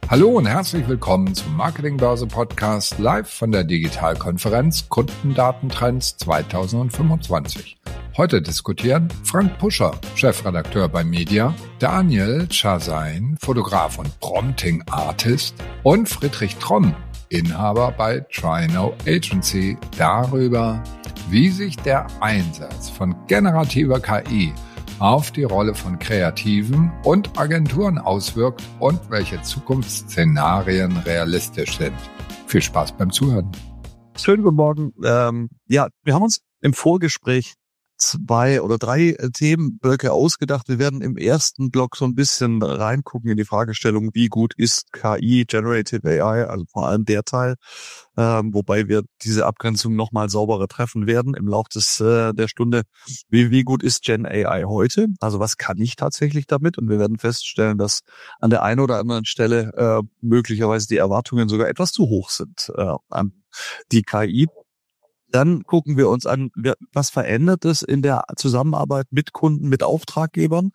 Hallo und herzlich willkommen zum Marketingbörse Podcast live von der Digitalkonferenz Kundendatentrends 2025. Heute diskutieren Frank Puscher, Chefredakteur bei Media, Daniel Chazain, Fotograf und Prompting Artist und Friedrich Tromm, Inhaber bei TriNo Agency, darüber, wie sich der Einsatz von generativer KI auf die Rolle von Kreativen und Agenturen auswirkt und welche Zukunftsszenarien realistisch sind. Viel Spaß beim Zuhören. Schönen guten Morgen. Wir haben uns im Vorgespräch 2 oder 3 Themenblöcke ausgedacht. Wir werden im ersten Block so ein bisschen reingucken in die Fragestellung, wie gut ist KI, Generative AI, also vor allem der Teil, wobei wir diese Abgrenzung nochmal sauberer treffen werden im Laufe der Stunde. Wie gut ist Gen AI heute? Also was kann ich tatsächlich damit? Und wir werden feststellen, dass an der einen oder anderen Stelle möglicherweise die Erwartungen sogar etwas zu hoch sind an die KI. Dann gucken wir uns an, was verändert es in der Zusammenarbeit mit Kunden, mit Auftraggebern.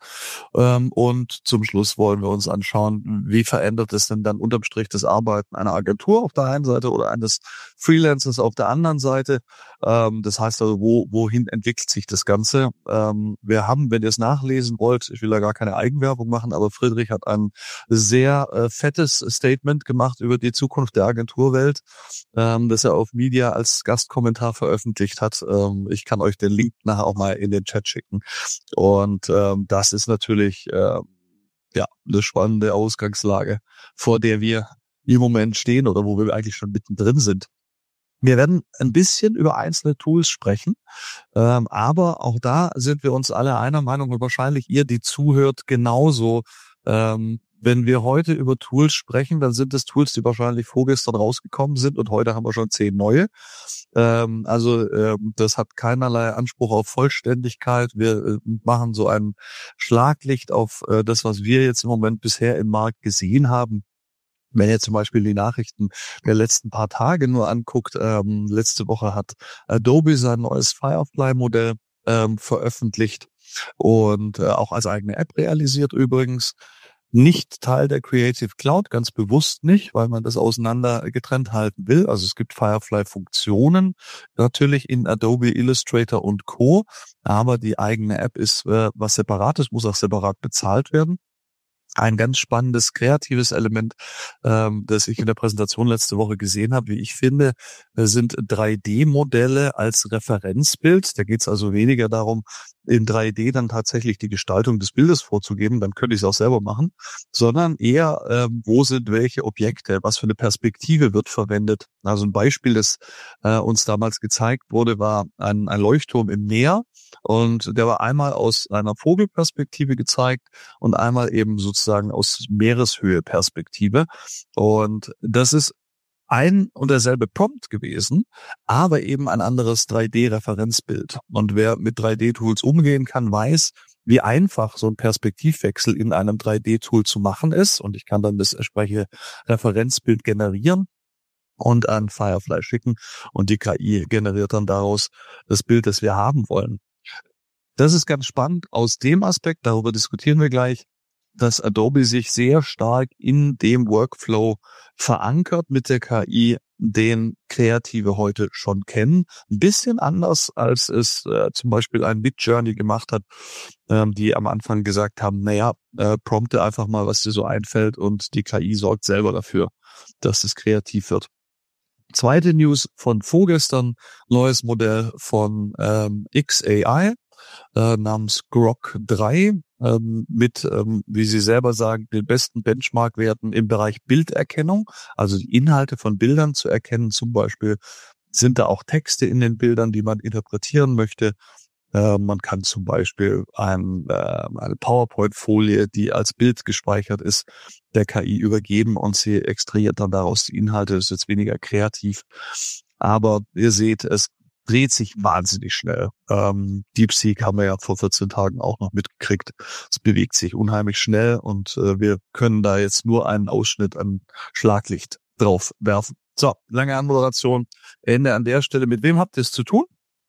Und zum Schluss wollen wir uns anschauen, wie verändert es denn dann unterm Strich das Arbeiten einer Agentur auf der einen Seite oder eines Freelancers auf der anderen Seite. Das heißt also, wohin entwickelt sich das Ganze? Wir haben, wenn ihr es nachlesen wollt, ich will da gar keine Eigenwerbung machen, aber Friedrich hat ein sehr fettes Statement gemacht über die Zukunft der Agenturwelt, das er auf Media als Gastkommentar veröffentlicht hat. Ich kann euch den Link nachher auch mal in den Chat schicken. Und das ist natürlich eine spannende Ausgangslage, vor der wir im Moment stehen oder wo wir eigentlich schon mittendrin sind. Wir werden ein bisschen über einzelne Tools sprechen, aber auch da sind wir uns alle einer Meinung und wahrscheinlich ihr, die zuhört, genauso. Wenn wir heute über Tools sprechen, dann sind es Tools, die wahrscheinlich vorgestern rausgekommen sind und heute haben wir schon 10 neue. Das hat keinerlei Anspruch auf Vollständigkeit. Wir machen so ein Schlaglicht auf das, was wir jetzt im Moment bisher im Markt gesehen haben. Wenn ihr zum Beispiel die Nachrichten der letzten paar Tage nur anguckt, letzte Woche hat Adobe sein neues Firefly-Modell veröffentlicht und auch als eigene App realisiert übrigens. Nicht Teil der Creative Cloud, ganz bewusst nicht, weil man das auseinander getrennt halten will. Also es gibt Firefly-Funktionen natürlich in Adobe Illustrator und Co., aber die eigene App ist was Separates, muss auch separat bezahlt werden. Ein ganz spannendes, kreatives Element, das ich in der Präsentation letzte Woche gesehen habe, wie ich finde, sind 3D-Modelle als Referenzbild. Da geht es also weniger darum, in 3D dann tatsächlich die Gestaltung des Bildes vorzugeben, dann könnte ich es auch selber machen, sondern eher, wo sind welche Objekte, was für eine Perspektive wird verwendet. Also ein Beispiel, das uns damals gezeigt wurde, war ein Leuchtturm im Meer und der war einmal aus einer Vogelperspektive gezeigt und einmal eben sozusagen aus Meereshöhe-Perspektive. Und das ist ein und derselbe Prompt gewesen, aber eben ein anderes 3D-Referenzbild. Und wer mit 3D-Tools umgehen kann, weiß, wie einfach so ein Perspektivwechsel in einem 3D-Tool zu machen ist. Und ich kann dann das entsprechende Referenzbild generieren und an Firefly schicken. Und die KI generiert dann daraus das Bild, das wir haben wollen. Das ist ganz spannend aus dem Aspekt, darüber diskutieren wir gleich, dass Adobe sich sehr stark in dem Workflow verankert mit der KI, den Kreative heute schon kennen. Ein bisschen anders, als es zum Beispiel ein Midjourney gemacht hat, die am Anfang gesagt haben, prompte einfach mal, was dir so einfällt und die KI sorgt selber dafür, dass es kreativ wird. Zweite News von vorgestern, neues Modell von XAI namens Grok 3 mit, wie Sie selber sagen, den besten Benchmark-Werten im Bereich Bilderkennung, also die Inhalte von Bildern zu erkennen. Zum Beispiel sind da auch Texte in den Bildern, die man interpretieren möchte. Man kann zum Beispiel eine PowerPoint-Folie, die als Bild gespeichert ist, der KI übergeben und sie extrahiert dann daraus die Inhalte. Das ist jetzt weniger kreativ. Aber ihr seht, es dreht sich wahnsinnig schnell. DeepSeek haben wir ja vor 14 Tagen auch noch mitgekriegt. Es bewegt sich unheimlich schnell und wir können da jetzt nur einen Ausschnitt an Schlaglicht drauf werfen. So, lange Anmoderation. Ende an der Stelle. Mit wem habt ihr es zu tun?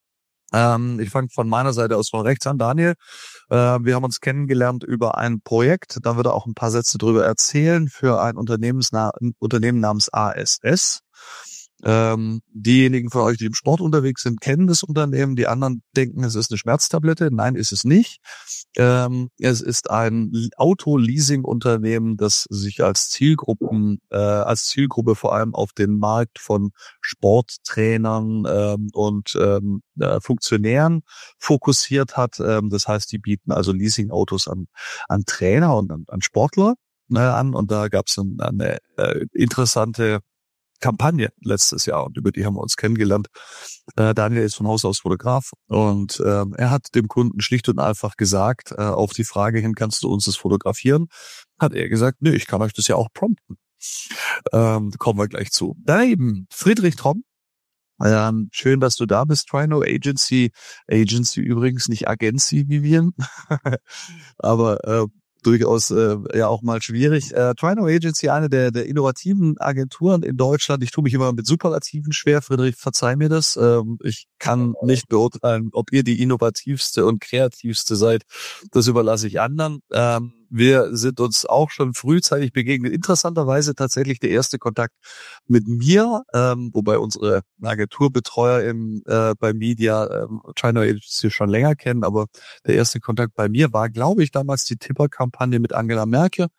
Ich fange von meiner Seite aus von rechts an. Daniel, wir haben uns kennengelernt über ein Projekt. Da wird er auch ein paar Sätze drüber erzählen für ein Unternehmen namens ASS. Diejenigen von euch, die im Sport unterwegs sind, kennen das Unternehmen. Die anderen denken, es ist eine Schmerztablette. Nein, ist es nicht. Es ist ein Auto-Leasing-Unternehmen, das sich als Zielgruppe vor allem auf den Markt von Sporttrainern und Funktionären fokussiert hat. Das heißt, die bieten also Leasing-Autos an Trainer und an Sportler an. Und da gab es eine interessante Kampagne letztes Jahr und über die haben wir uns kennengelernt. Daniel ist von Haus aus Fotograf und er hat dem Kunden schlicht und einfach gesagt, auf die Frage hin, kannst du uns das fotografieren? Hat er gesagt, nö, ich kann euch das ja auch prompten. Kommen wir gleich zu. Daneben Friedrich Tromm. Schön, dass du da bist, Trino Agency. Agency übrigens, nicht Agency wie wir. Aber durchaus ja auch mal schwierig. Trino Agency, eine der innovativen Agenturen in Deutschland. Ich tue mich immer mit Superlativen schwer. Friedrich, verzeih mir das. Ich kann nicht beurteilen, ob ihr die innovativste und kreativste seid. Das überlasse ich anderen. Wir sind uns auch schon frühzeitig begegnet. Interessanterweise tatsächlich der erste Kontakt mit mir, wobei unsere Agenturbetreuer bei Media Trino Agency schon länger kennen, aber der erste Kontakt bei mir war, glaube ich, damals die Tipper-Kampagne mit Angela Merkel.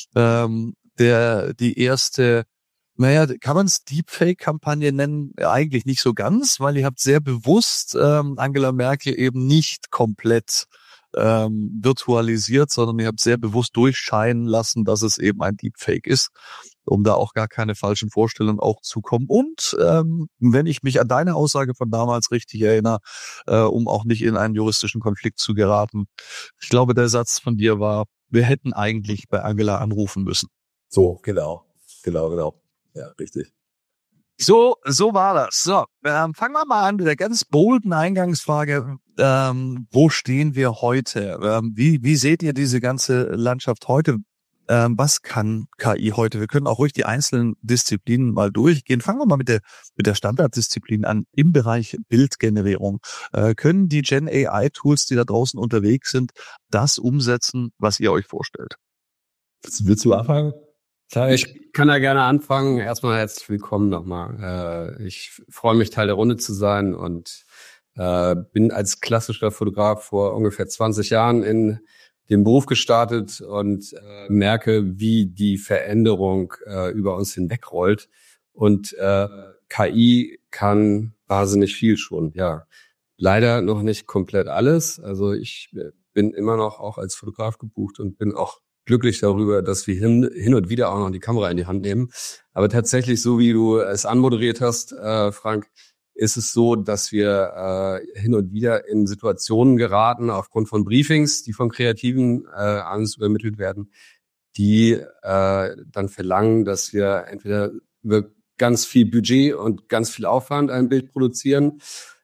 Die erste, kann man es Deepfake-Kampagne nennen? Eigentlich nicht so ganz, weil ihr habt sehr bewusst Angela Merkel eben nicht komplett virtualisiert, sondern ihr habt sehr bewusst durchscheinen lassen, dass es eben ein Deepfake ist, um da auch gar keine falschen Vorstellungen auch zu kommen. Und wenn ich mich an deine Aussage von damals richtig erinnere, um auch nicht in einen juristischen Konflikt zu geraten, ich glaube, der Satz von dir war, wir hätten eigentlich bei Angela anrufen müssen. So, genau. Ja, richtig. So war das. So, fangen wir mal an mit der ganz bolden Eingangsfrage. Wo stehen wir heute? Wie seht ihr diese ganze Landschaft heute? Was kann KI heute? Wir können auch ruhig die einzelnen Disziplinen mal durchgehen. Fangen wir mal mit der Standarddisziplin an. Im Bereich Bildgenerierung können die Gen AI Tools, die da draußen unterwegs sind, das umsetzen, was ihr euch vorstellt? Willst du anfangen? Ich kann da gerne anfangen. Erstmal herzlich willkommen nochmal. Ich freue mich, Teil der Runde zu sein und bin als klassischer Fotograf vor ungefähr 20 Jahren in den Beruf gestartet und merke, wie die Veränderung über uns hinwegrollt. Und KI kann wahnsinnig viel schon. Ja, leider noch nicht komplett alles. Also ich bin immer noch auch als Fotograf gebucht und bin auch glücklich darüber, dass wir hin und wieder auch noch die Kamera in die Hand nehmen. Aber tatsächlich, so wie du es anmoderiert hast, Frank, ist es so, dass wir hin und wieder in Situationen geraten, aufgrund von Briefings, die von Kreativen an uns übermittelt werden, die dann verlangen, dass wir entweder über ganz viel Budget und ganz viel Aufwand ein Bild produzieren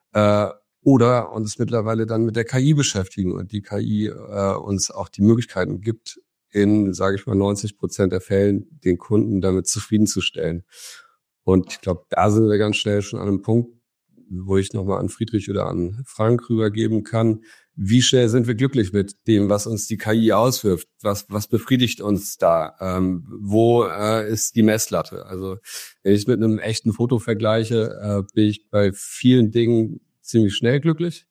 oder uns mittlerweile dann mit der KI beschäftigen und die KI uns auch die Möglichkeiten gibt, in, sage ich mal, 90% der Fällen den Kunden damit zufriedenzustellen. Und ich glaube, da sind wir ganz schnell schon an einem Punkt, wo ich nochmal an Friedrich oder an Frank rübergeben kann. Wie schnell sind wir glücklich mit dem, was uns die KI auswirft? Was befriedigt uns da? Wo ist die Messlatte? Also wenn ich es mit einem echten Foto vergleiche, bin ich bei vielen Dingen ziemlich schnell glücklich.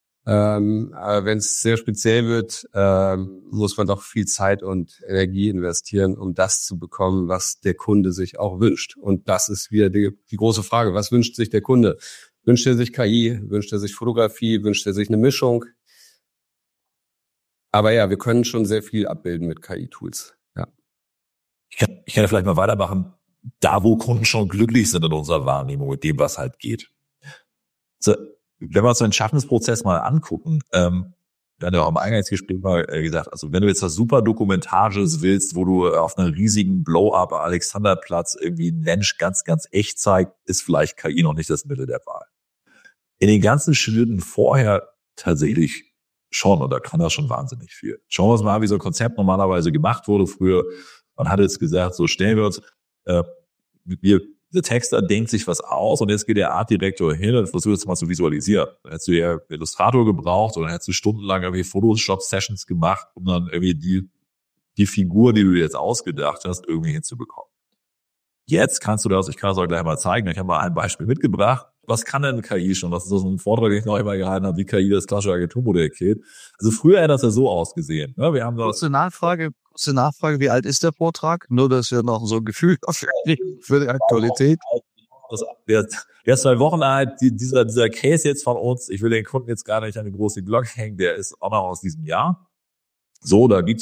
Aber wenn es sehr speziell wird, muss man doch viel Zeit und Energie investieren, um das zu bekommen, was der Kunde sich auch wünscht. Und das ist wieder die große Frage. Was wünscht sich der Kunde? Wünscht er sich KI? Wünscht er sich Fotografie? Wünscht er sich eine Mischung? Aber ja, wir können schon sehr viel abbilden mit KI-Tools. Ja. Ich kann ja vielleicht mal weitermachen. Da, wo Kunden schon glücklich sind in unserer Wahrnehmung mit dem, was halt geht. So, wenn wir uns den Schaffensprozess mal angucken, wir haben ja auch im Eingangsgespräch mal gesagt, also wenn du jetzt was super Dokumentarisches willst, wo du auf einer riesigen Blow-up Alexanderplatz irgendwie ein Mensch ganz, ganz echt zeigt, ist vielleicht KI noch nicht das Mittel der Wahl. In den ganzen Schritten vorher tatsächlich schon, und da kann das schon wahnsinnig viel. Schauen wir uns mal an, wie so ein Konzept normalerweise gemacht wurde früher. Man hat jetzt gesagt, so stellen wir uns, wir Dieser Texter denkt sich was aus und jetzt geht der Artdirektor hin und versucht es mal zu visualisieren. Dann hättest du ja Illustrator gebraucht oder hättest du stundenlang irgendwie Photoshop-Sessions gemacht, um dann irgendwie die Figur, die du dir jetzt ausgedacht hast, irgendwie hinzubekommen. Jetzt kannst du das, ich kann das auch gleich mal zeigen, ich habe mal ein Beispiel mitgebracht. Was kann denn KI schon? Das ist so ein Vortrag, den ich noch einmal gehalten habe, wie KI das klassische Agenturmodell killt. Also früher hätte das ja so ausgesehen. Ja, wir haben das. Kurze Nachfrage, wie alt ist der Vortrag? Nur, dass wir noch so ein Gefühl für die Aktualität. Der ist 2 Wochen alt, dieser Case jetzt von uns, ich will den Kunden jetzt gar nicht an die große Glocke hängen, der ist auch noch aus diesem Jahr. So, da ging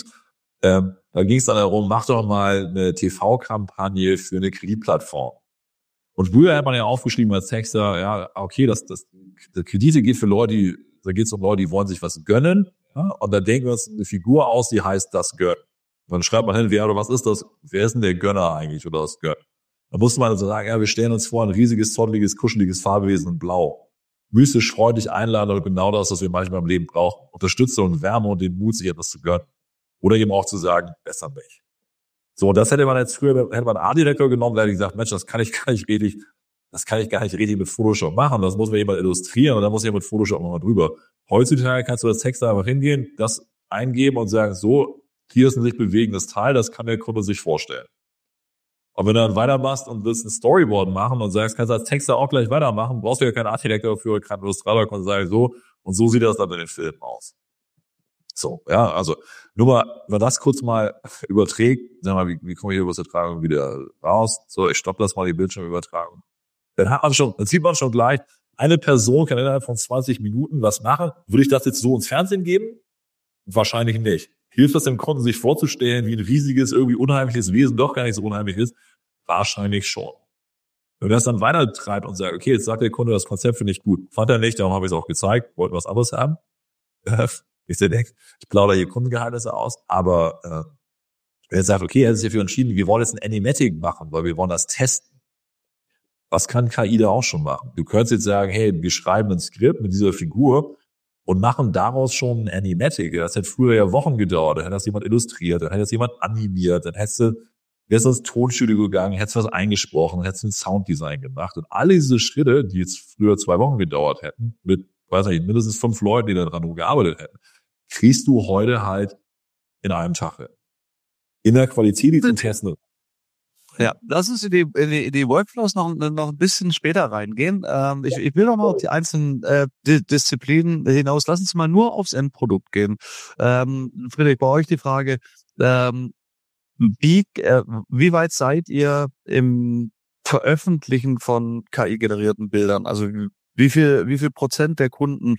es dann darum, mach doch mal eine TV-Kampagne für eine Kreditplattform. Und früher hat man ja aufgeschrieben als Texter, ja, okay, das Kredite geht für Leute, da geht es um Leute, die wollen sich was gönnen, ja, und da denken wir uns eine Figur aus, die heißt das Gönnen. Dann schreibt man hin, wer oder was ist das? Wer ist denn der Gönner eigentlich oder das Gönnen? Da musste man also sagen, ja, wir stellen uns vor ein riesiges, zotteliges, kuscheliges Farbewesen in Blau. Mystisch, freundlich, einladend, genau das, was wir manchmal im Leben brauchen. Unterstützung, Wärme und den Mut, sich etwas zu gönnen. Oder eben auch zu sagen, besser nicht. So, das hätte man jetzt früher, hätte man einen Art-Direktor genommen, der hätte gesagt, Mensch, das kann ich gar nicht richtig mit Photoshop machen. Das muss man jemand illustrieren und dann muss ich mit Photoshop nochmal drüber. Heutzutage kannst du als Texter einfach hingehen, das eingeben und sagen, so, hier ist ein sich bewegendes Teil, das kann der Kunde sich vorstellen. Und wenn du dann weitermachst und willst ein Storyboard machen und sagst, kannst du als Texter auch gleich weitermachen, brauchst du ja keinen Art-Direktor dafür, keinen Illustrator, kannst sagen, so, und so sieht das dann in den Filmen aus. So, ja, also nur mal, wenn man das kurz mal überträgt, sagen wir mal, wie komme ich hier über das Übertragung wieder raus? So, ich stoppe das mal, die Bildschirmübertragung. Dann sieht man schon gleich, eine Person kann innerhalb von 20 Minuten was machen. Würde ich das jetzt so ins Fernsehen geben? Wahrscheinlich nicht. Hilft das dem Kunden, sich vorzustellen, wie ein riesiges, irgendwie unheimliches Wesen doch gar nicht so unheimlich ist? Wahrscheinlich schon. Wenn er das dann weiter treibt und sagt, okay, jetzt sagt der Kunde, das Konzept finde ich gut. Fand er nicht, darum habe ich es auch gezeigt, wollte was anderes haben. Ich denke, ich plaudere hier Kundengeheimnisse aus, aber wenn er sagt, okay, er hat sich dafür entschieden, wir wollen jetzt ein Animatic machen, weil wir wollen das testen. Was kann KI da auch schon machen? Du könntest jetzt sagen, hey, wir schreiben ein Skript mit dieser Figur und machen daraus schon ein Animatic. Das hätte früher ja Wochen gedauert, dann hätte das jemand illustriert, dann hätte das jemand animiert, dann wärst du ins Tonstudio gegangen, hättest was eingesprochen, hättest ein Sounddesign gemacht und alle diese Schritte, die jetzt früher 2 Wochen gedauert hätten, mit, weiß nicht, mindestens 5 Leuten, die daran gearbeitet hätten, kriegst du heute halt in einem Tag hin. In der Qualität, die zum Testen. Ja, lass uns in die Workflows noch ein bisschen später reingehen. Ich will noch mal auf die einzelnen Disziplinen hinaus. Lass uns mal nur aufs Endprodukt gehen. Friedrich, bei euch die Frage, wie weit seid ihr im Veröffentlichen von KI-generierten Bildern? Also wie viel Prozent der Kunden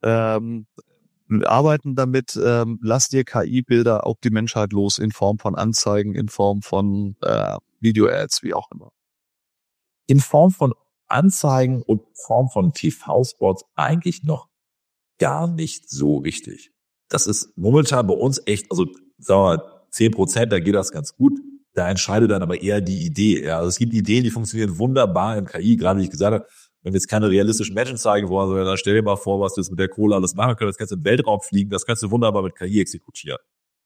arbeiten damit, lasst ihr KI-Bilder auf die Menschheit los in Form von Anzeigen, in Form von Video-Ads, wie auch immer? In Form von Anzeigen und Form von TV-Spots eigentlich noch gar nicht so richtig. Das ist momentan bei uns echt, also sagen wir mal 10%, da geht das ganz gut. Da entscheidet dann aber eher die Idee. Ja, also es gibt Ideen, die funktionieren wunderbar in KI, gerade wie ich gesagt habe, wenn wir jetzt keine realistischen Menschen zeigen wollen, sondern dann stell dir mal vor, was du jetzt mit der Kohle alles machen könntest. Das kannst du im Weltraum fliegen, das kannst du wunderbar mit KI exekutieren.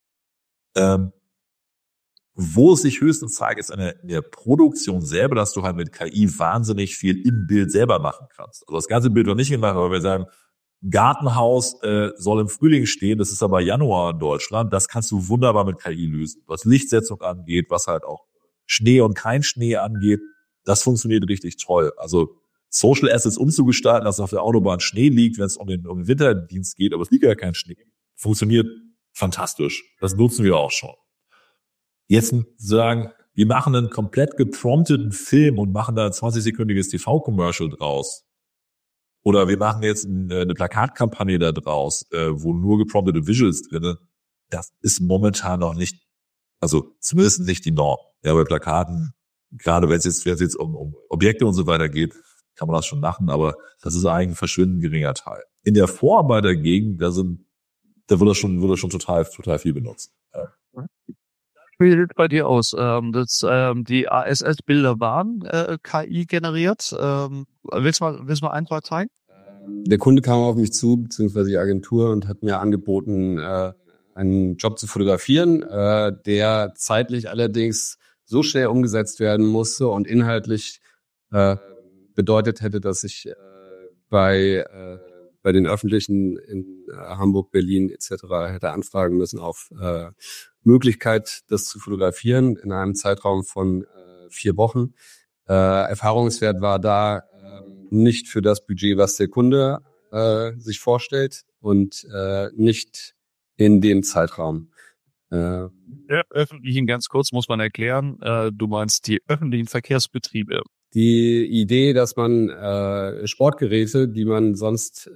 Wo es sich höchstens zeigt, ist in der Produktion selber, dass du halt mit KI wahnsinnig viel im Bild selber machen kannst. Also das ganze Bild wird nicht gemacht, aber wir sagen, Gartenhaus soll im Frühling stehen, das ist aber Januar in Deutschland, das kannst du wunderbar mit KI lösen. Was Lichtsetzung angeht, was halt auch Schnee und kein Schnee angeht, das funktioniert richtig toll. Also Social Assets umzugestalten, dass auf der Autobahn Schnee liegt, wenn es um den Winterdienst geht, aber es liegt ja kein Schnee, funktioniert fantastisch. Das nutzen wir auch schon. Jetzt sagen, wir machen einen komplett geprompteten Film und machen da ein 20-sekündiges TV-Commercial draus. Oder wir machen jetzt eine Plakatkampagne da draus, wo nur gepromptete Visuals drin sind. Das ist momentan noch nicht, also zumindest nicht die Norm. Ja, bei Plakaten, gerade wenn es jetzt um Objekte und so weiter geht, kann man das schon machen, aber das ist eigentlich ein verschwindend geringer Teil. In der Vorarbeit dagegen, da wird das schon total viel benutzt. Ja. Wie sieht es bei dir aus? Die ASS-Bilder waren KI generiert. Willst du mal ein, zwei zeigen? Der Kunde kam auf mich zu, beziehungsweise die Agentur, und hat mir angeboten, einen Job zu fotografieren, der zeitlich allerdings so schnell umgesetzt werden musste und inhaltlich bedeutet hätte, dass ich bei den Öffentlichen in Hamburg, Berlin etc. hätte anfragen müssen auf Möglichkeit, das zu fotografieren in einem Zeitraum von 4 Wochen. Erfahrungswert war da nicht für das Budget, was der Kunde sich vorstellt und nicht in dem Zeitraum. Ja, öffentlichen, ganz kurz muss man erklären, du meinst die öffentlichen Verkehrsbetriebe. Die Idee, dass man Sportgeräte, die man sonst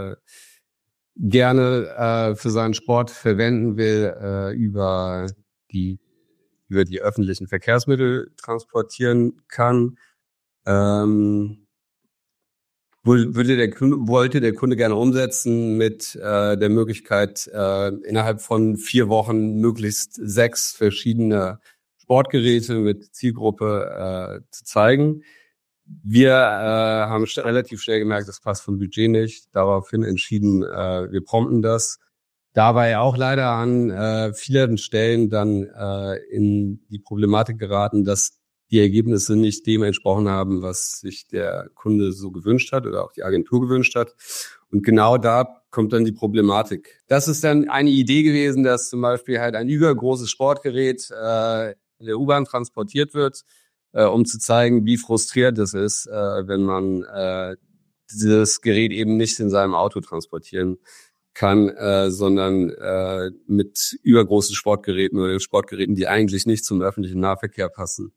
gerne für seinen Sport verwenden will, über die öffentlichen Verkehrsmittel transportieren kann, wollte der Kunde gerne umsetzen mit der Möglichkeit, innerhalb von 4 Wochen möglichst 6 verschiedene Sportgeräte mit Zielgruppe zu zeigen. Wir haben relativ schnell gemerkt, das passt vom Budget nicht. Daraufhin entschieden, wir prompten das. Dabei auch leider an vielen Stellen dann in die Problematik geraten, dass die Ergebnisse nicht dem entsprochen haben, was sich der Kunde so gewünscht hat oder auch die Agentur gewünscht hat. Und genau da kommt dann die Problematik. Das ist dann eine Idee gewesen, dass zum Beispiel halt ein übergroßes Sportgerät in der U-Bahn transportiert wird, um zu zeigen, wie frustriert es ist, wenn man dieses Gerät eben nicht in seinem Auto transportieren kann, sondern mit übergroßen Sportgeräten oder Sportgeräten, die eigentlich nicht zum öffentlichen Nahverkehr passen,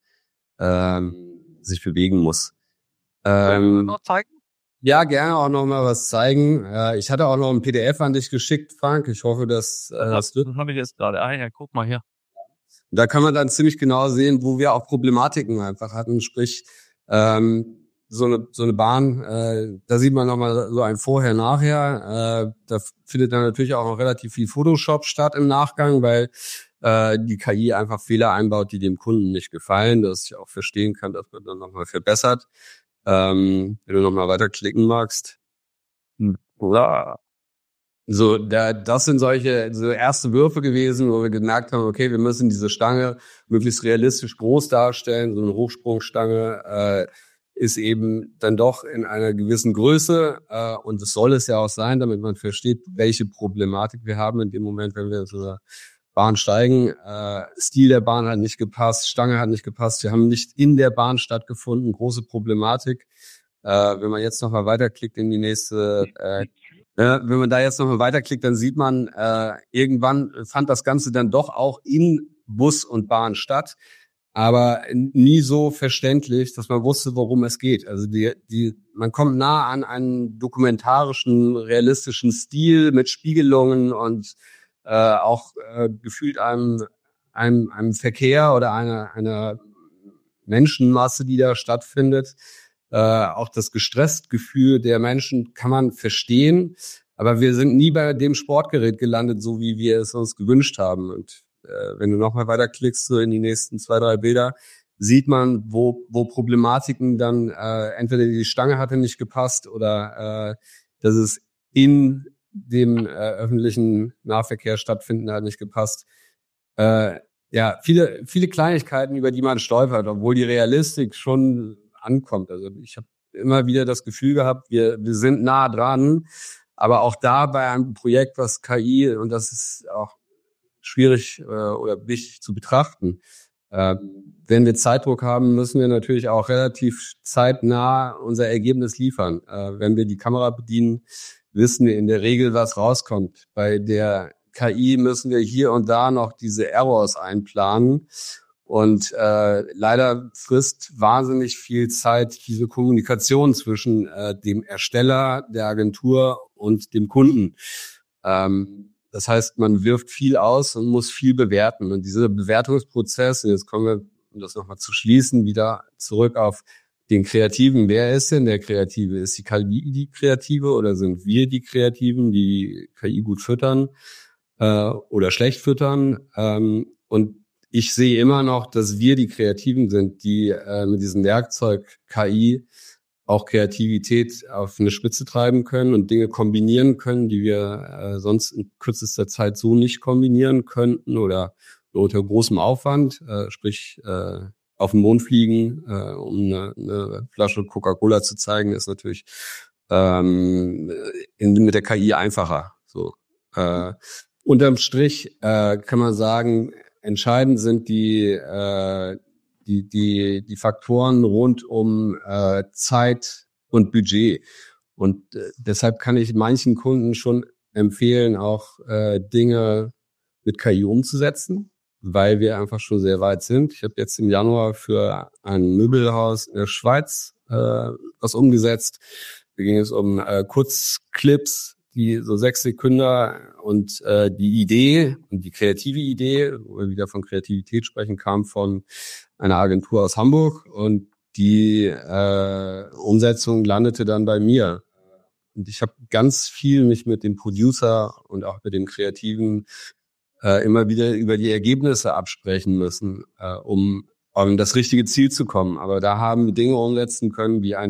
sich bewegen muss. Noch zeigen? Ja, gerne auch noch mal was zeigen. Ich hatte auch noch ein PDF an dich geschickt, Frank. Ich hoffe, dass das habe ich jetzt gerade. Ja, guck mal hier. Da kann man dann ziemlich genau sehen, wo wir auch Problematiken einfach hatten. Sprich, so eine Bahn, da sieht man nochmal so ein Vorher-Nachher. Da findet dann natürlich auch noch relativ viel Photoshop statt im Nachgang, weil die KI einfach Fehler einbaut, die dem Kunden nicht gefallen, dass ich auch verstehen kann, dass man dann nochmal verbessert. Wenn du nochmal weiterklicken magst. Ja. So, das sind solche so erste Würfe gewesen, wo wir gemerkt haben, okay, wir müssen diese Stange möglichst realistisch groß darstellen. So eine Hochsprungstange ist eben dann doch in einer gewissen Größe und das soll es ja auch sein, damit man versteht, welche Problematik wir haben in dem Moment, wenn wir in so einer Bahn steigen. Stil der Bahn hat nicht gepasst, Stange hat nicht gepasst, wir haben nicht in der Bahn stattgefunden, große Problematik. Wenn man jetzt nochmal weiterklickt in die nächste, wenn man da jetzt nochmal weiterklickt, dann sieht man, irgendwann fand das Ganze dann doch auch in Bus und Bahn statt, aber nie so verständlich, dass man wusste, worum es geht. Also man kommt nah an einen dokumentarischen, realistischen Stil mit Spiegelungen und auch gefühlt einem Verkehr oder einer Menschenmasse, die da stattfindet. Auch das gestresste Gefühl der Menschen kann man verstehen, aber wir sind nie bei dem Sportgerät gelandet, so wie wir es uns gewünscht haben. Und wenn du nochmal weiterklickst, so in die nächsten 2, 3 Bilder, sieht man, wo Problematiken dann entweder die Stange hatte nicht gepasst oder dass es in dem öffentlichen Nahverkehr stattfinden hat nicht gepasst. Ja, viele Kleinigkeiten, über die man stolpert, obwohl die Realistik schon ankommt. Also ich habe immer wieder das Gefühl gehabt, wir sind nah dran, aber auch da bei einem Projekt, was KI, und das ist auch schwierig oder wichtig zu betrachten, wenn wir Zeitdruck haben, müssen wir natürlich auch relativ zeitnah unser Ergebnis liefern. Wenn wir die Kamera bedienen, wissen wir in der Regel, was rauskommt. Bei der KI müssen wir hier und da noch diese Errors einplanen. Und leider frisst wahnsinnig viel Zeit diese Kommunikation zwischen dem Ersteller, der Agentur und dem Kunden. Das heißt, man wirft viel aus und muss viel bewerten. Und dieser Bewertungsprozess, und jetzt kommen wir, um das nochmal zu schließen, wieder zurück auf den Kreativen. Wer ist denn der Kreative? Ist die KI die Kreative oder sind wir die Kreativen, die KI gut füttern oder schlecht füttern? Und ich sehe immer noch, dass wir die Kreativen sind, die mit diesem Werkzeug KI auch Kreativität auf eine Spitze treiben können und Dinge kombinieren können, die wir sonst in kürzester Zeit so nicht kombinieren könnten oder unter großem Aufwand, sprich auf den Mond fliegen, um eine Flasche Coca-Cola zu zeigen, ist natürlich mit der KI einfacher. So unterm Strich kann man sagen, entscheidend sind die Faktoren rund um Zeit und Budget. Und deshalb kann ich manchen Kunden schon empfehlen, auch Dinge mit KI umzusetzen, weil wir einfach schon sehr weit sind. Ich habe jetzt im Januar für ein Möbelhaus in der Schweiz was umgesetzt. Da ging es um Kurzclips, die so 6 Sekunden und die Idee und die kreative Idee, wo wir wieder von Kreativität sprechen, kam von einer Agentur aus Hamburg und die Umsetzung landete dann bei mir. Und ich habe ganz viel mich mit dem Producer und auch mit dem Kreativen immer wieder über die Ergebnisse absprechen müssen, um das richtige Ziel zu kommen. Aber da haben wir Dinge umsetzen können, wie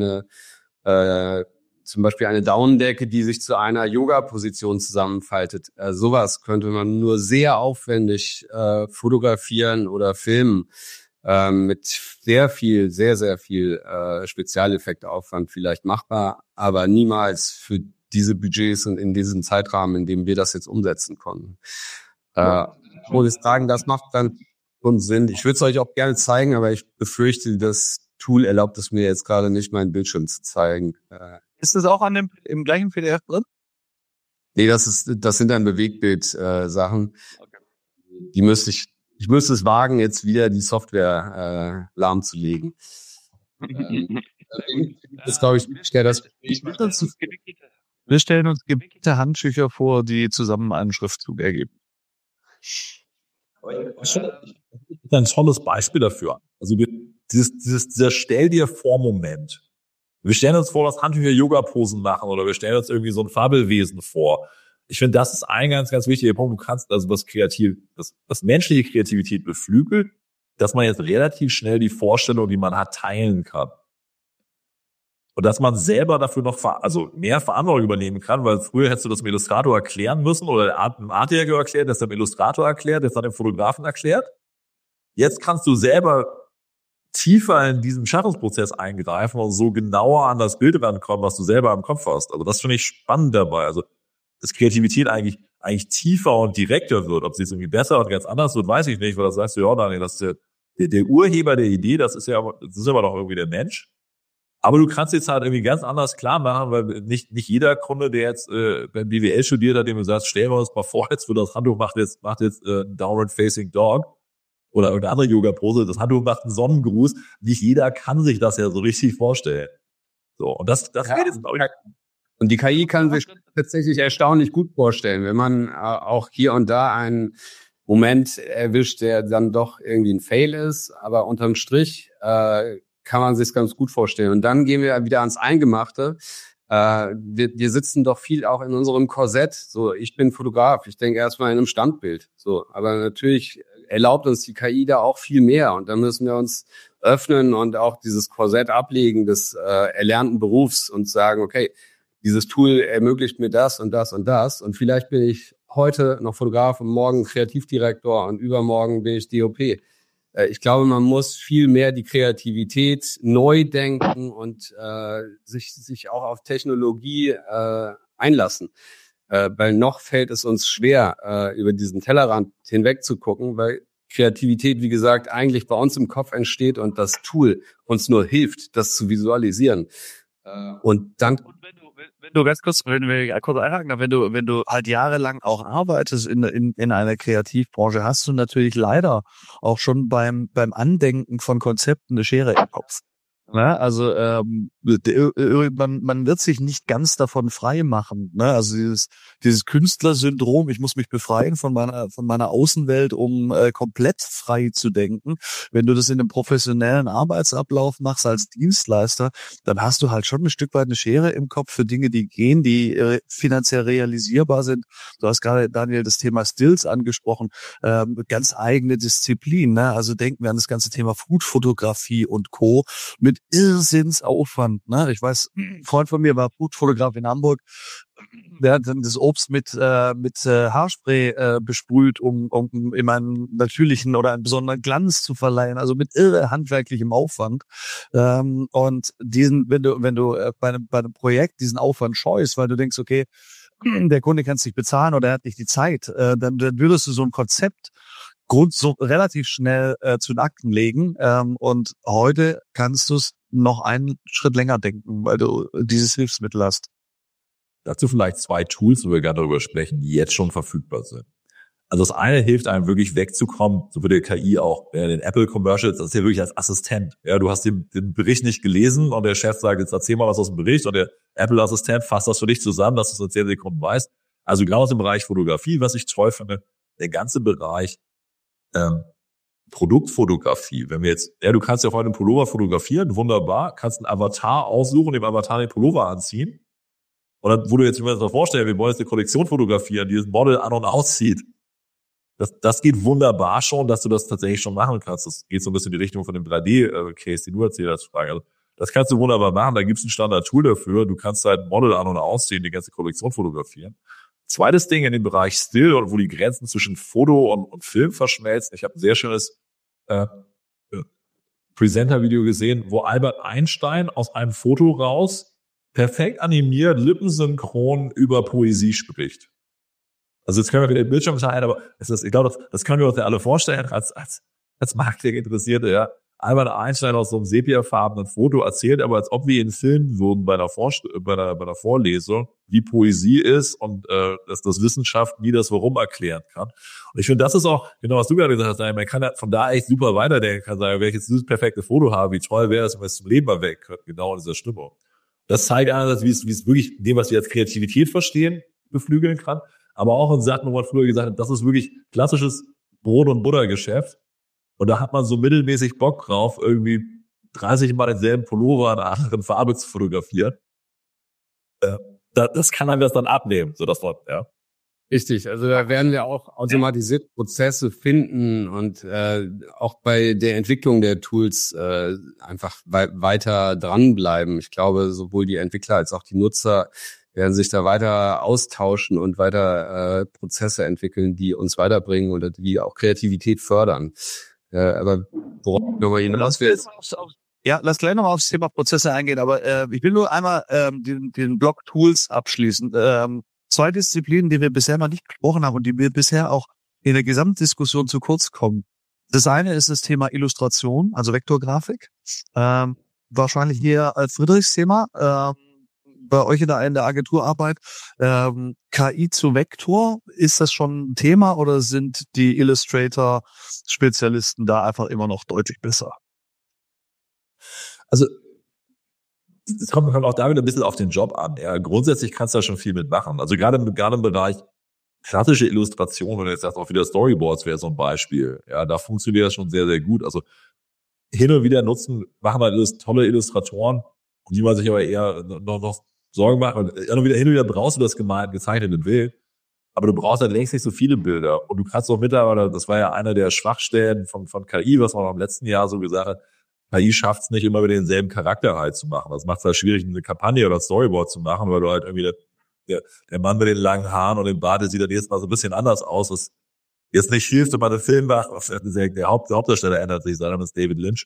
zum Beispiel eine Daunendecke, die sich zu einer Yoga-Position zusammenfaltet. Sowas könnte man nur sehr aufwendig fotografieren oder filmen, mit sehr viel Spezialeffekteaufwand vielleicht machbar, aber niemals für diese Budgets und in diesem Zeitrahmen, in dem wir das jetzt umsetzen konnten. Muss ich sagen, das macht dann schon Sinn. Ich würde es euch auch gerne zeigen, aber ich befürchte, das Tool erlaubt es mir jetzt gerade nicht, meinen Bildschirm zu zeigen. Ist das auch im gleichen PDF drin? Nee, das sind dann Bewegtbild-Sachen. Die ich müsste es wagen, jetzt wieder die Software lahmzulegen. Das glaube ich, wir stellen uns gewickelte Handtücher vor, die zusammen einen Schriftzug ergeben. Das ist ein tolles Beispiel dafür. Also dieser Stell dir vor Moment. Wir stellen uns vor, dass Handtücher Yoga-Posen machen oder wir stellen uns irgendwie so ein Fabelwesen vor. Ich finde, das ist ein ganz, ganz wichtiger Punkt. Du kannst also was menschliche Kreativität beflügelt, dass man jetzt relativ schnell die Vorstellung, die man hat, teilen kann. Und dass man selber dafür noch mehr Verantwortung übernehmen kann, weil früher hättest du das dem Illustrator erklären müssen oder dem Artdirektor erklärt, das dem Illustrator erklärt, das hat dem Fotografen erklärt. Jetzt kannst du selber tiefer in diesen Schaffungsprozess eingreifen und so genauer an das Bild rankommen, was du selber im Kopf hast. Also das finde ich spannend dabei. Also dass Kreativität eigentlich tiefer und direkter wird. Ob sie jetzt irgendwie besser und ganz anders wird, weiß ich nicht, weil das sagst du, ja, Daniel, das ist der Urheber der Idee, das ist aber doch irgendwie der Mensch. Aber du kannst jetzt halt irgendwie ganz anders klar machen, weil nicht jeder Kunde, der jetzt beim BWL studiert hat, dem du sagst, stellen wir uns mal vor, jetzt für das Handtuch macht jetzt ein Downward-Facing Dog oder irgendeine andere Yoga-Pose, das Handtuch macht einen Sonnengruß. Nicht jeder kann sich das ja so richtig vorstellen. So, und das geht jetzt, glaube ich. Und die KI kann sich tatsächlich erstaunlich gut vorstellen, wenn man auch hier und da einen Moment erwischt, der dann doch irgendwie ein Fail ist, aber unterm Strich kann man sich ganz gut vorstellen. Und dann gehen wir wieder ans Eingemachte. Wir sitzen doch viel auch in unserem Korsett. So, ich bin Fotograf, ich denke erstmal in einem Standbild. So, aber natürlich erlaubt uns die KI da auch viel mehr. Und da müssen wir uns öffnen und auch dieses Korsett ablegen des erlernten Berufs und sagen, okay, dieses Tool ermöglicht mir das und das und das. Und vielleicht bin ich heute noch Fotograf und morgen Kreativdirektor und übermorgen bin ich DOP. Ich glaube, man muss viel mehr die Kreativität neu denken und sich auch auf Technologie einlassen. Weil noch fällt es uns schwer, über diesen Tellerrand hinweg zu gucken, weil Kreativität, wie gesagt, eigentlich bei uns im Kopf entsteht und das Tool uns nur hilft, das zu visualisieren. Und dann... Wenn du ganz kurz, wenn wir kurz einhaken, wenn du halt jahrelang auch arbeitest in einer Kreativbranche, hast du natürlich leider auch schon beim Andenken von Konzepten eine Schere im Kopf. Ne? Also man wird sich nicht ganz davon frei machen. Ne? Also dieses Künstlersyndrom, ich muss mich befreien von meiner Außenwelt, um komplett frei zu denken. Wenn du das in einem professionellen Arbeitsablauf machst als Dienstleister, dann hast du halt schon ein Stück weit eine Schere im Kopf für Dinge, die gehen, die finanziell realisierbar sind. Du hast gerade, Daniel, das Thema Stills angesprochen, ganz eigene Disziplin. Ne? Also denken wir an das ganze Thema Foodfotografie und Co. mit Irrsinnsaufwand. Ne? Ich weiß, ein Freund von mir war Foodfotograf in Hamburg. Der hat dann das Obst mit Haarspray besprüht, um ihm einen natürlichen oder einen besonderen Glanz zu verleihen, also mit irre handwerklichem Aufwand. Und wenn du bei einem Projekt diesen Aufwand scheust, weil du denkst, okay, der Kunde kann es nicht bezahlen oder er hat nicht die Zeit, dann würdest du so ein Konzept so relativ schnell zu den Akten legen. Und heute kannst du es noch einen Schritt länger denken, weil du dieses Hilfsmittel hast. Dazu vielleicht 2 Tools, wo wir gerne darüber sprechen, die jetzt schon verfügbar sind. Also das eine hilft einem wirklich wegzukommen, so wird der KI auch in den Apple Commercials, das ist ja wirklich als Assistent. Ja, du hast den Bericht nicht gelesen und der Chef sagt, jetzt erzähl mal was aus dem Bericht und der Apple Assistent fasst das für dich zusammen, dass du es in 10 Sekunden weißt. Also genau aus dem Bereich Fotografie, was ich toll finde, der ganze Bereich Produktfotografie. Wenn wir jetzt, du kannst ja heute einen Pullover fotografieren, wunderbar, kannst einen Avatar aussuchen, dem Avatar den Pullover anziehen. Und dann, wo du jetzt mir das vorstellen, wir wollen jetzt eine Kollektion fotografieren, die das Model an- und auszieht. Das geht wunderbar schon, dass du das tatsächlich schon machen kannst. Das geht so ein bisschen in die Richtung von dem 3D-Case, den du erzählt hast, Frank. Also, das kannst du wunderbar machen. Da gibt's ein Standard-Tool dafür. Du kannst halt ein Model an- und ausziehen, die ganze Kollektion fotografieren. Zweites Ding in dem Bereich Still, und wo die Grenzen zwischen Foto und Film verschmelzen. Ich habe ein sehr schönes Presenter-Video gesehen, wo Albert Einstein aus einem Foto raus perfekt animiert, lippensynchron über Poesie spricht. Also jetzt können wir wieder den Bildschirm teilen, aber ich glaube, das können wir uns ja alle vorstellen, als Marketing-Interessierte, ja. Albert Einstein aus so einem sepiafarbenen Foto erzählt aber, als ob wir ihn filmen würden bei einer Vorlesung, wie Poesie ist und dass das Wissenschaft nie das Warum erklären kann. Und ich finde, das ist auch, genau was du gerade gesagt hast, man kann ja von da echt super weiterdenken, kann sagen, wenn ich jetzt dieses perfekte Foto habe, wie toll wäre es, wenn wir es zum Leben erwecken könnten, genau in dieser Stimmung. Das zeigt einerseits, wie es wirklich dem, was wir als Kreativität verstehen, beflügeln kann, aber auch in Sachen, wo man früher gesagt hat, das ist wirklich klassisches Brot- und Buttergeschäft. Und da hat man so mittelmäßig Bock drauf, irgendwie 30 Mal denselben Pullover in einer anderen Farbe zu fotografieren. Das kann einem das dann abnehmen, so das Wort, ja. Richtig, also da werden wir auch automatisierte Prozesse finden und auch bei der Entwicklung der Tools einfach weiter dranbleiben. Ich glaube, sowohl die Entwickler als auch die Nutzer werden sich da weiter austauschen und weiter Prozesse entwickeln, die uns weiterbringen oder die auch Kreativität fördern. Aber worauf nochmal hinaus will. Ja, lass gleich nochmal aufs Thema Prozesse eingehen, aber ich will nur einmal den Block Tools abschließen. 2 Disziplinen, die wir bisher noch nicht gesprochen haben und die mir bisher auch in der Gesamtdiskussion zu kurz kommen. Das eine ist das Thema Illustration, also Vektorgrafik. Wahrscheinlich hier als Friedrichs Thema. Bei euch in der Agenturarbeit. KI zu Vektor, ist das schon ein Thema oder sind die Illustrator-Spezialisten da einfach immer noch deutlich besser? Also es kommt auch da wieder ein bisschen auf den Job an. Ja, grundsätzlich kannst du da schon viel mitmachen. Also gerade im Bereich klassische Illustration, wenn du jetzt sagst, auch wieder Storyboards wäre so ein Beispiel. Ja, da funktioniert das schon sehr, sehr gut. Also hin und wieder machen wir tolle Illustratoren, die man sich aber eher noch Sorgen macht. Hin und wieder brauchst du das gezeichnete Bild, aber du brauchst halt längst nicht so viele Bilder. Und du kannst auch mittlerweile, das war ja einer der Schwachstellen von KI, was man auch im letzten Jahr so gesagt hat, KI schafft es nicht immer wieder denselben Charakter halt zu machen. Das macht es halt schwierig, eine Kampagne oder ein Storyboard zu machen, weil du halt irgendwie der Mann mit den langen Haaren und dem Bart, der sieht dann jetzt mal so ein bisschen anders aus, was jetzt nicht hilft, wenn man einen Film macht. Der Hauptdarsteller ändert sich, sein Name ist David Lynch.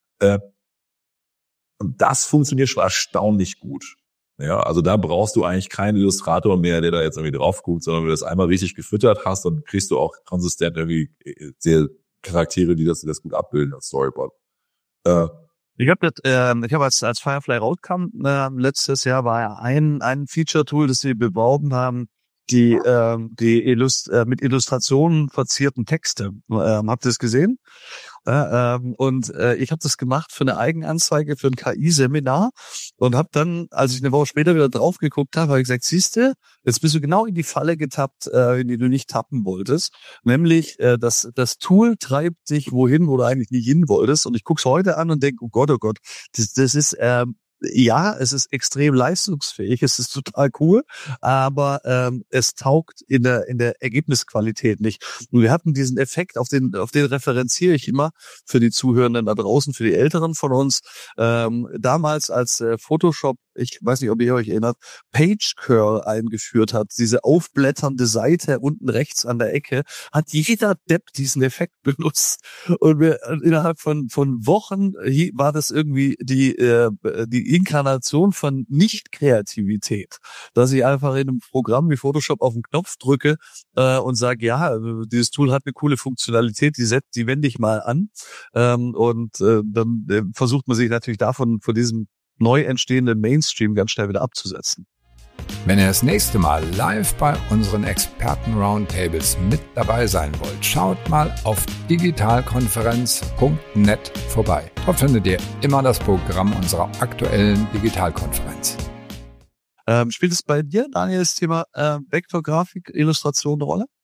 Und das funktioniert schon erstaunlich gut. Ja, also da brauchst du eigentlich keinen Illustrator mehr, der da jetzt irgendwie drauf guckt, sondern wenn du das einmal richtig gefüttert hast, dann kriegst du auch konsistent irgendwie sehr Charaktere, die das gut abbilden als Storyboard. Ich habe als Firefly rauskam letztes Jahr war ein Feature-Tool, das sie beworben haben, die mit Illustrationen verzierten Texte. Habt ihr das gesehen? Ich habe das gemacht für eine Eigenanzeige für ein KI-Seminar und habe dann, als ich eine Woche später wieder drauf geguckt habe ich gesagt, siehste, jetzt bist du genau in die Falle getappt, in die du nicht tappen wolltest. Nämlich, das Tool treibt dich wohin, wo du eigentlich nicht hin wolltest. Und ich guck's heute an und denke, oh Gott, das ist ja, es ist extrem leistungsfähig, es ist total cool, aber es taugt in der Ergebnisqualität nicht. Und wir hatten diesen Effekt, auf den referenziere ich immer für die Zuhörenden da draußen, für die Älteren von uns. Damals, als Photoshop, ich weiß nicht, ob ihr euch erinnert, Page Curl eingeführt hat, diese aufblätternde Seite unten rechts an der Ecke, hat jeder Depp diesen Effekt benutzt. Und wir innerhalb von Wochen war das irgendwie die Inkarnation von Nicht-Kreativität, dass ich einfach in einem Programm wie Photoshop auf den Knopf drücke und sage, ja, dieses Tool hat eine coole Funktionalität, die wende ich mal an, und dann versucht man sich natürlich von diesem neu entstehenden Mainstream ganz schnell wieder abzusetzen. Wenn ihr das nächste Mal live bei unseren Experten-Roundtables mit dabei sein wollt, schaut mal auf digitalkonferenz.net vorbei. Dort findet ihr immer das Programm unserer aktuellen Digitalkonferenz. Spielt es bei dir, Daniel, das Thema Vektorgrafik, Illustration eine Rolle?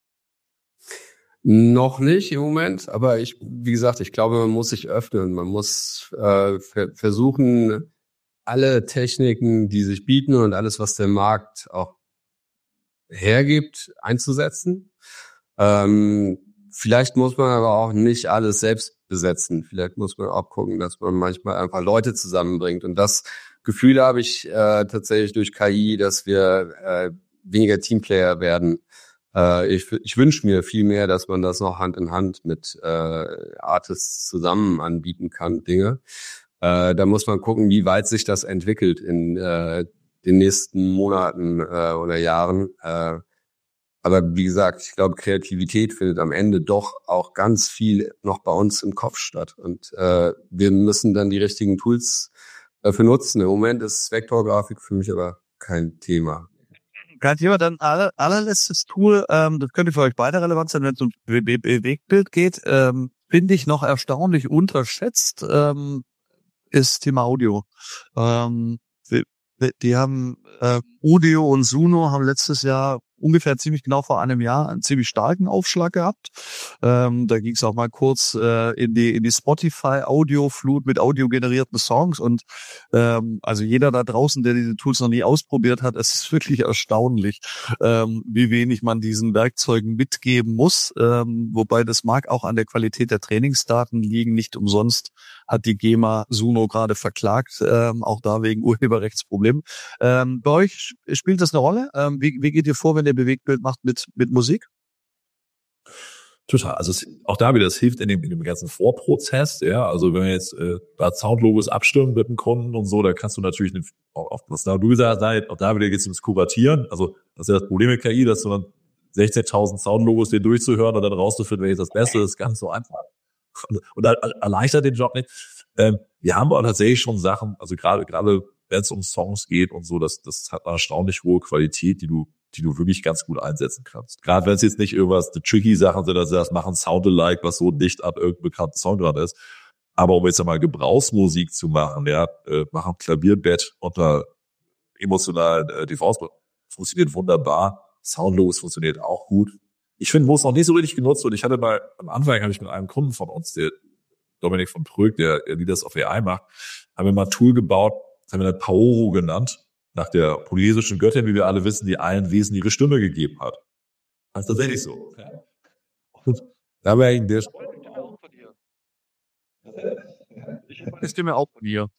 Noch nicht im Moment, aber wie gesagt, ich glaube, man muss sich öffnen. Man muss versuchen, alle Techniken, die sich bieten und alles, was der Markt auch hergibt, einzusetzen. Vielleicht muss man aber auch nicht alles selbst besetzen. Vielleicht muss man auch gucken, dass man manchmal einfach Leute zusammenbringt. Und das Gefühl habe ich tatsächlich durch KI, dass wir weniger Teamplayer werden. Ich wünsche mir viel mehr, dass man das noch Hand in Hand mit Artists zusammen anbieten kann, Dinge. Da muss man gucken, wie weit sich das entwickelt in den nächsten Monaten oder Jahren. Aber wie gesagt, ich glaube, Kreativität findet am Ende doch auch ganz viel noch bei uns im Kopf statt. Und wir müssen dann die richtigen Tools dafür nutzen. Im Moment ist Vektorgrafik für mich aber kein Thema. Kein Thema, dann allerletztes Tool, das könnte für euch beide relevant sein, wenn es um Bewegtbild geht, finde ich noch erstaunlich unterschätzt, ist Thema Audio. Die haben Udio und Suno haben letztes Jahr ungefähr ziemlich genau vor einem Jahr einen ziemlich starken Aufschlag gehabt. Da ging es auch mal kurz in die Spotify-Audio-Flut mit audiogenerierten Songs und also jeder da draußen, der diese Tools noch nie ausprobiert hat, es ist wirklich erstaunlich, wie wenig man diesen Werkzeugen mitgeben muss. Wobei das mag auch an der Qualität der Trainingsdaten liegen. Nicht umsonst hat die GEMA Suno gerade verklagt, auch da wegen Urheberrechtsproblemen. Bei euch spielt das eine Rolle? Wie geht ihr vor, wenn ihr Bewegtbild macht mit Musik? Total. Also auch da wieder, das hilft in dem ganzen Vorprozess. Ja, also wenn wir jetzt da Soundlogos abstimmen mit dem Kunden und so, da kannst du natürlich auch was da du gesagt hast, auch da wieder geht's ums Kuratieren. Also das ist ja das Problem mit KI, dass du dann 16.000 Soundlogos dir durchzuhören und dann rauszufinden, welches das Beste ist, ganz so einfach. Und erleichtert den Job nicht. Wir haben aber tatsächlich schon Sachen, also gerade wenn es um Songs geht und so, das hat eine erstaunlich hohe Qualität, die du wirklich ganz gut einsetzen kannst. Gerade wenn es jetzt nicht irgendwas tricky Sachen sind, also das machen Sound-alike, was so dicht an irgendeinem bekannten Song dran ist. Aber um jetzt einmal Gebrauchsmusik zu machen, ja, machen Klavierbett unter emotionalen DVs, funktioniert wunderbar. Soundlos funktioniert auch gut. Ich finde, wo es noch nicht so richtig genutzt wird, am Anfang habe ich mit einem Kunden von uns, der Dominik von Prög, der Leaders of AI macht, haben wir mal ein Tool gebaut, das haben wir dann Paoro genannt, nach der polynesischen Göttin, wie wir alle wissen, die allen Wesen ihre Stimme gegeben hat. Das ist tatsächlich so. Da wäre ich der Ich stimme auch von dir.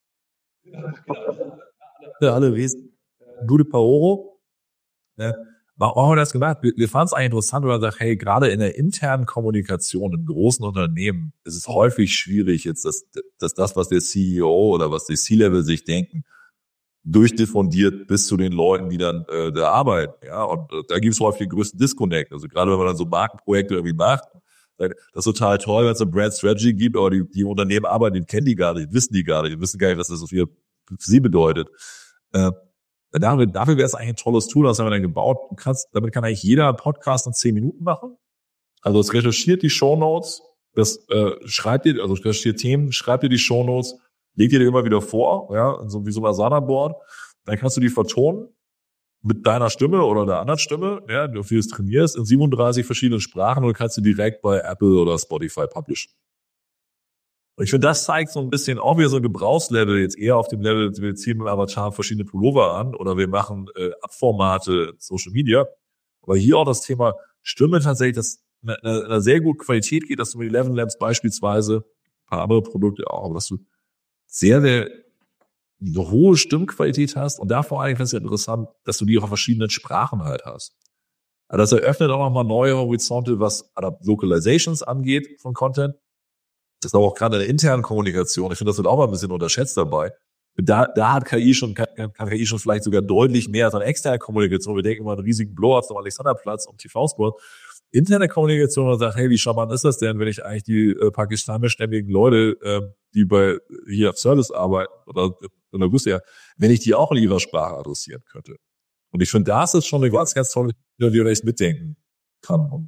Alle Wesen. Gute Paoro. Warum haben wir das gemacht? Wir fanden es eigentlich interessant, weil man sagt, hey, gerade in der internen Kommunikation in großen Unternehmen ist es häufig schwierig, jetzt dass das, was der CEO oder was die C-Level sich denken, durchdiffundiert bis zu den Leuten, die dann da arbeiten. Ja, und da gibt es häufig den größten Disconnect. Also gerade wenn man dann so Markenprojekte irgendwie macht, das ist total toll, wenn es eine Brand Strategy gibt, aber die Unternehmen arbeiten, die kennen die gar nicht, wissen die gar nicht, wissen gar nicht, was das so viel für sie bedeutet. Dafür wäre es eigentlich ein tolles Tool, das haben wir dann gebaut. Damit kann eigentlich jeder Podcast in 10 Minuten machen. Also es recherchiert die Shownotes, recherchiert Themen, schreibt dir die Shownotes, legt dir die immer wieder vor, ja, so wie so ein Asana-Board. Dann kannst du die vertonen mit deiner Stimme oder der anderen Stimme, ja, auf die du es trainierst, in 37 verschiedenen Sprachen und kannst du direkt bei Apple oder Spotify publishen. Und ich finde, das zeigt so ein bisschen auch wieder so ein Gebrauchslevel, jetzt eher auf dem Level, wir ziehen mit dem Avatar verschiedene Pullover an oder wir machen Abformate Social Media. Aber hier auch das Thema Stimme tatsächlich, das mit einer sehr guten Qualität geht, dass du mit Eleven beispielsweise, ein paar andere Produkte auch, aber dass du sehr, sehr eine hohe Stimmqualität hast und da vor allem finde ich es interessant, dass du die auch auf verschiedenen Sprachen halt hast. Also das eröffnet auch nochmal neue Horizonte, was Localizations angeht von Content. Das ist auch gerade in der internen Kommunikation. Ich finde, das wird auch mal ein bisschen unterschätzt dabei. Da hat kann KI schon vielleicht sogar deutlich mehr als eine externe Kommunikation. Wir denken immer an einen riesigen Blowout am Alexanderplatz, am TV-Sport. Interne Kommunikation, man sagt, hey, wie charmant ist das denn, wenn ich eigentlich die pakistanischstämmigen Leute, die hier auf Service arbeiten oder in der Guste, wenn ich die auch in ihrer Sprache adressieren könnte. Und ich finde, das ist schon eine ganz, ganz tolle, die man echt mitdenken kann.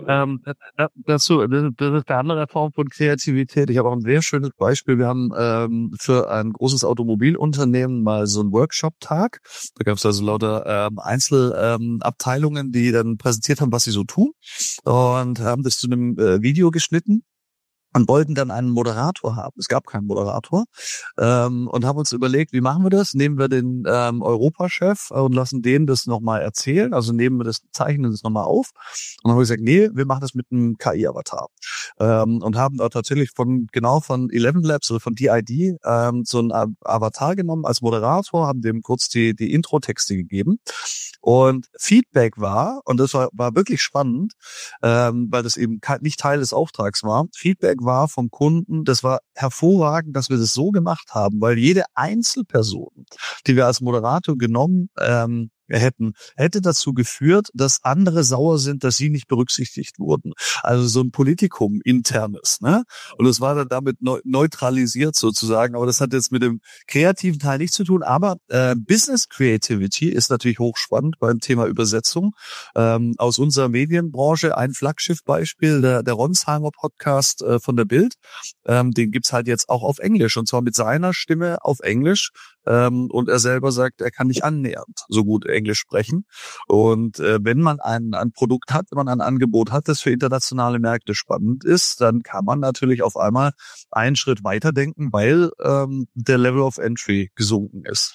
Das ist eine andere Form von Kreativität. Ich habe auch ein sehr schönes Beispiel. Wir haben für ein großes Automobilunternehmen mal so einen Workshop-Tag. Da gab es also lauter Einzelabteilungen, die dann präsentiert haben, was sie so tun und haben das zu einem Video geschnitten. Und wollten dann einen Moderator haben. Es gab keinen Moderator. Und haben uns überlegt, wie machen wir das? Nehmen wir den Europachef und lassen den das nochmal erzählen. Also nehmen wir das, zeichnen das nochmal auf. Und dann haben wir gesagt, nee, wir machen das mit einem KI-Avatar. Und haben da tatsächlich von Eleven Labs oder von DID so einen Avatar genommen als Moderator, haben dem kurz die Intro-Texte gegeben. Und Feedback war, und das war wirklich spannend, weil das eben nicht Teil des Auftrags war, Feedback war vom Kunden, das war hervorragend, dass wir das so gemacht haben, weil jede Einzelperson, die wir als Moderator genommen hätte dazu geführt, dass andere sauer sind, dass sie nicht berücksichtigt wurden. Also so ein Politikum internes, ne? Und das war dann damit neutralisiert sozusagen. Aber das hat jetzt mit dem kreativen Teil nichts zu tun. Aber Business Creativity ist natürlich hochspannend beim Thema Übersetzung. Aus unserer Medienbranche ein Flaggschiff-Beispiel, der Ronsheimer Podcast von der Bild. Den gibt's halt jetzt auch auf Englisch und zwar mit seiner Stimme auf Englisch. Und er selber sagt, er kann nicht annähernd so gut Englisch sprechen. Und wenn man ein Produkt hat, wenn man ein Angebot hat, das für internationale Märkte spannend ist, dann kann man natürlich auf einmal einen Schritt weiterdenken, weil der Level of Entry gesunken ist.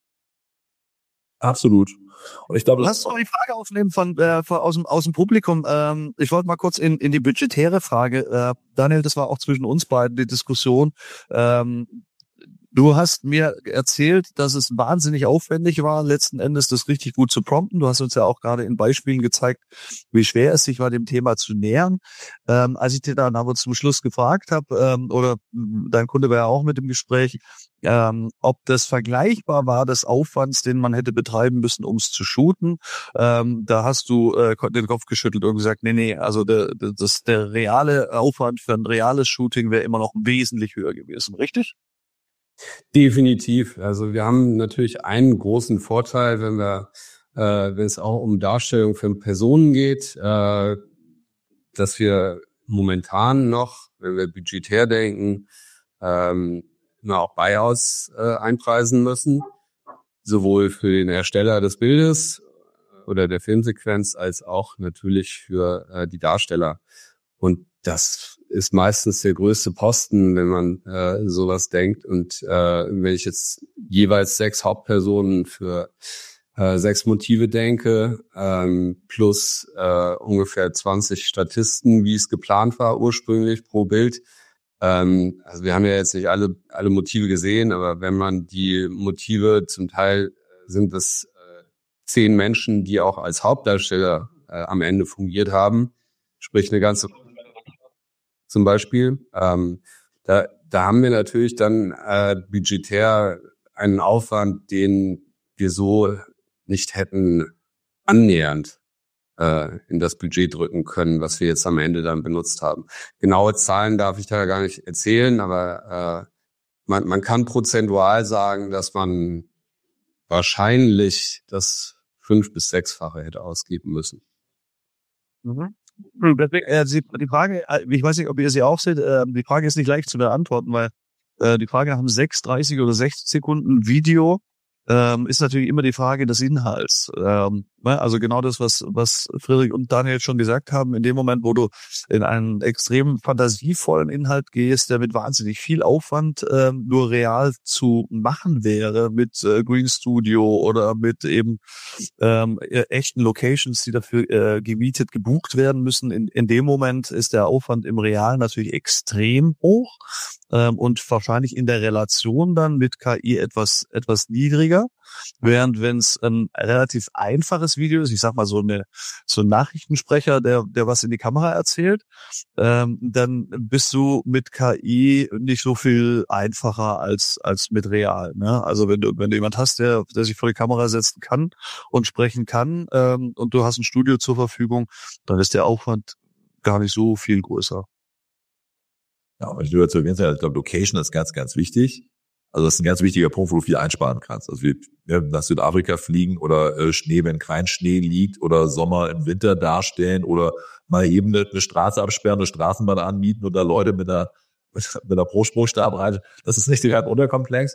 Absolut. Und ich glaube, lass uns noch die Frage aufnehmen aus dem Publikum. Ich wollte mal kurz in die budgetäre Frage. Daniel, das war auch zwischen uns beiden die Diskussion. Du hast mir erzählt, dass es wahnsinnig aufwendig war, letzten Endes das richtig gut zu prompten. Du hast uns ja auch gerade in Beispielen gezeigt, wie schwer es sich war, dem Thema zu nähern. Als ich dir dann aber zum Schluss gefragt habe, oder dein Kunde war ja auch mit im Gespräch, ob das vergleichbar war des Aufwands, den man hätte betreiben müssen, um es zu shooten. Da hast du den Kopf geschüttelt und gesagt, nee, also der reale Aufwand für ein reales Shooting wäre immer noch wesentlich höher gewesen, richtig? Definitiv. Also wir haben natürlich einen großen Vorteil, wenn es auch um Darstellung von Personen geht, dass wir momentan noch, wenn wir budgetär denken, immer auch Buyouts einpreisen müssen, sowohl für den Ersteller des Bildes oder der Filmsequenz als auch natürlich für die Darsteller. Und das ist meistens der größte Posten, wenn man sowas denkt. Und wenn ich jetzt jeweils 6 Hauptpersonen für 6 Motive denke, plus ungefähr 20 Statisten, wie es geplant war ursprünglich pro Bild. Also wir haben ja jetzt nicht alle Motive gesehen, aber wenn man die Motive, zum Teil sind es 10 Menschen, die auch als Hauptdarsteller am Ende fungiert haben, sprich eine ganze zum Beispiel. Da haben wir natürlich dann budgetär einen Aufwand, den wir so nicht hätten annähernd in das Budget drücken können, was wir jetzt am Ende dann benutzt haben. Genaue Zahlen darf ich da gar nicht erzählen, aber man kann prozentual sagen, dass man wahrscheinlich das 5- bis 6-fache hätte ausgeben müssen. Mhm. Die Frage, ich weiß nicht, ob ihr sie auch seht, die Frage ist nicht leicht zu beantworten, weil die Frage nach einem 6, 30 oder 60 Sekunden Video ist natürlich immer die Frage des Inhalts. Also genau das, was Friedrich und Daniel schon gesagt haben, in dem Moment, wo du in einen extrem fantasievollen Inhalt gehst, der mit wahnsinnig viel Aufwand nur real zu machen wäre, mit Green Studio oder mit eben echten Locations, die dafür gemietet, gebucht werden müssen, in dem Moment ist der Aufwand im Real natürlich extrem hoch und wahrscheinlich in der Relation dann mit KI etwas niedriger. Während wenn es ein relativ einfaches Video ist, ich sag mal so ein Nachrichtensprecher, der was in die Kamera erzählt, dann bist du mit KI nicht so viel einfacher als mit real. Ne? Also wenn du jemand hast, der sich vor die Kamera setzen kann und sprechen kann, und du hast ein Studio zur Verfügung, dann ist der Aufwand gar nicht so viel größer. Ja, und du dazu erwähnst, ich glaube, Location ist ganz, ganz wichtig. Also das ist ein ganz wichtiger Punkt, wo du viel einsparen kannst. Also wir nach Südafrika fliegen oder Schnee, wenn kein Schnee liegt oder Sommer im Winter darstellen oder mal eben eine Straße absperren, eine Straßenbahn anmieten oder Leute mit einer Pro-Sprungstabreite. Das ist nicht gerade unterkomplex.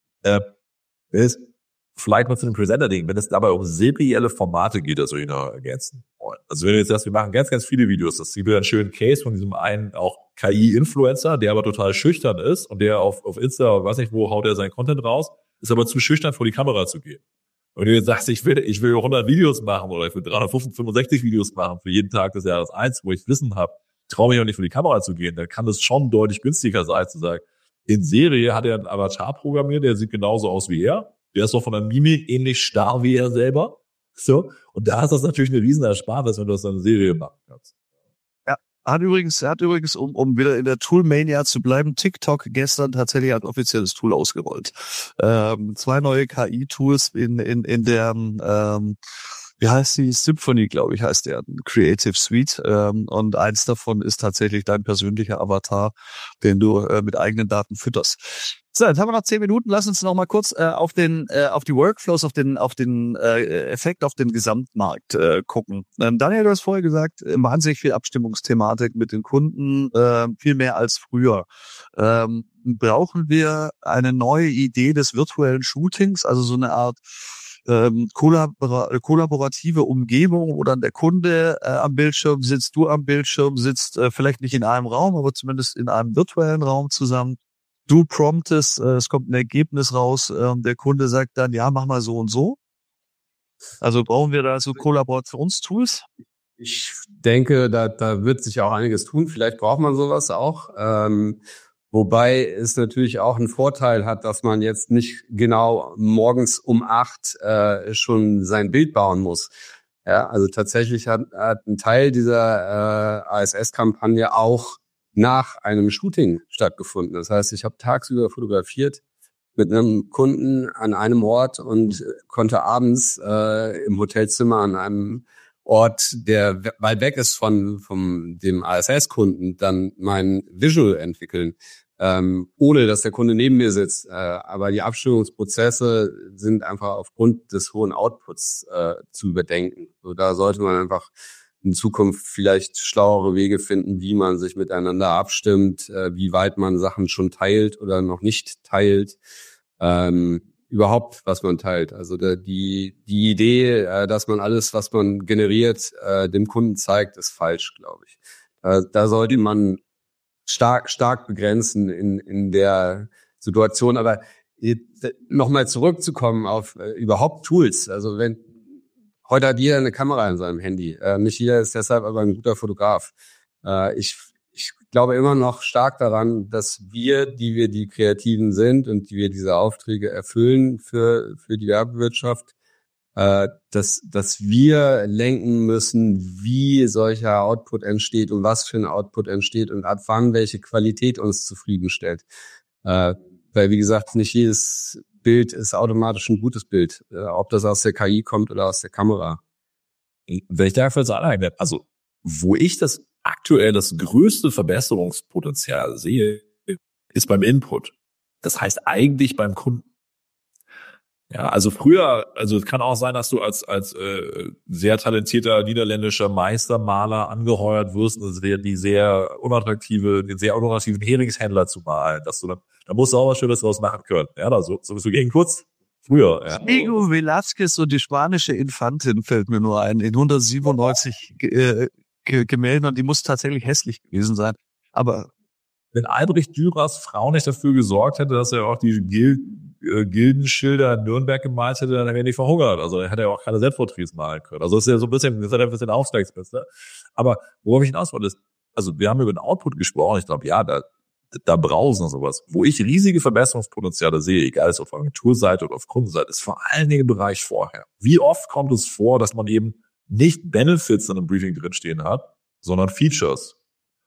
Vielleicht mal zu dem Presenter-Ding, wenn es dabei um serielle Formate geht, das soll ich noch ergänzen. Also wenn du jetzt sagst, wir machen ganz, ganz viele Videos, das gibt einen schönen Case von diesem einen auch KI-Influencer, der aber total schüchtern ist und der auf Insta, weiß nicht wo, haut er seinen Content raus, ist aber zu schüchtern, vor die Kamera zu gehen. Und wenn du jetzt sagst, ich will 100 Videos machen oder ich will 365 Videos machen für jeden Tag des Jahres 1, wo ich Wissen habe, traue mich auch nicht vor die Kamera zu gehen, dann kann es schon deutlich günstiger sein, zu sagen, in Serie hat er einen Avatar programmiert, der sieht genauso aus wie er. Der ist doch von der Mimik ähnlich starr wie er selber. So. Und da ist das natürlich eine riesen Ersparnis, wenn du das in einer Serie machen kannst. Ja. Er hat übrigens, um wieder in der Toolmania zu bleiben, TikTok gestern tatsächlich ein offizielles Tool ausgerollt. 2 neue KI-Tools in der, wie heißt die? Symphony, glaube ich, heißt der. Creative Suite. Und eins davon ist tatsächlich dein persönlicher Avatar, den du mit eigenen Daten fütterst. So, jetzt haben wir noch 10 Minuten. Lass uns noch mal kurz auf die Workflows, auf den Effekt auf den Gesamtmarkt gucken. Daniel, du hast vorher gesagt, wahnsinnig viel Abstimmungsthematik mit den Kunden, viel mehr als früher. Brauchen wir eine neue Idee des virtuellen Shootings, also so eine Art kollaborative Umgebung, wo dann der Kunde am Bildschirm sitzt, du am Bildschirm sitzt, vielleicht nicht in einem Raum, aber zumindest in einem virtuellen Raum zusammen. Du promptest, es kommt ein Ergebnis raus, der Kunde sagt dann, ja, mach mal so und so. Also brauchen wir da so Kollaborationstools? Ich denke, da wird sich auch einiges tun. Vielleicht braucht man sowas auch. Wobei es natürlich auch einen Vorteil hat, dass man jetzt nicht genau morgens um 8 schon sein Bild bauen muss. Ja, also tatsächlich hat ein Teil dieser ASS-Kampagne auch nach einem Shooting stattgefunden. Das heißt, ich habe tagsüber fotografiert mit einem Kunden an einem Ort und konnte abends im Hotelzimmer an einem Ort, der weit weg ist von dem ASS-Kunden, dann mein Visual entwickeln, ohne dass der Kunde neben mir sitzt. Aber die Abstimmungsprozesse sind einfach aufgrund des hohen Outputs zu überdenken. So, da sollte man einfach in Zukunft vielleicht schlauere Wege finden, wie man sich miteinander abstimmt, wie weit man Sachen schon teilt oder noch nicht teilt, überhaupt, was man teilt. Also die Idee, dass man alles, was man generiert, dem Kunden zeigt, ist falsch, glaube ich. Da sollte man stark begrenzen in der Situation. Aber nochmal zurückzukommen auf überhaupt Tools. Also heute hat jeder eine Kamera in seinem Handy. Nicht jeder ist deshalb aber ein guter Fotograf. Ich glaube immer noch stark daran, dass die die Kreativen sind und die wir diese Aufträge erfüllen für die Werbewirtschaft, dass wir lenken müssen, wie solcher Output entsteht und was für ein Output entsteht und ab wann welche Qualität uns zufriedenstellt. Weil, wie gesagt, nicht jedes Bild ist automatisch ein gutes Bild, ob das aus der KI kommt oder aus der Kamera. Wenn ich dafür jetzt alleine, also wo ich das aktuell das größte Verbesserungspotenzial sehe, ist beim Input. Das heißt eigentlich beim Kunden. Ja, also früher, also es kann auch sein, dass du als sehr talentierter niederländischer Meistermaler angeheuert wirst, den sehr unattraktiven Heringshändler zu malen, dass du da musst du auch was Schönes draus machen können. Ja, also so gegen kurz Früher, ja. Diego Velázquez und die spanische Infantin fällt mir nur ein, in 197 Gemälden, und die muss tatsächlich hässlich gewesen sein. Aber wenn Albrecht Dürers Frau nicht dafür gesorgt hätte, dass er auch die Gildenschilder in Nürnberg gemalt hätte, dann wäre er nicht verhungert. Also er hätte ja auch keine Selbstporträts malen können. Also das ist ja so ein bisschen Ausgleichsbeste. Aber worauf ich hinaus wollte, ist, also wir haben über den Output gesprochen. Ich glaube, ja, da brausen sowas. Wo ich riesige Verbesserungspotenziale sehe, egal ob auf Agenturseite oder auf Kundenseite, ist vor allen Dingen im Bereich vorher. Wie oft kommt es vor, dass man eben nicht Benefits in einem Briefing drinstehen hat, sondern Features?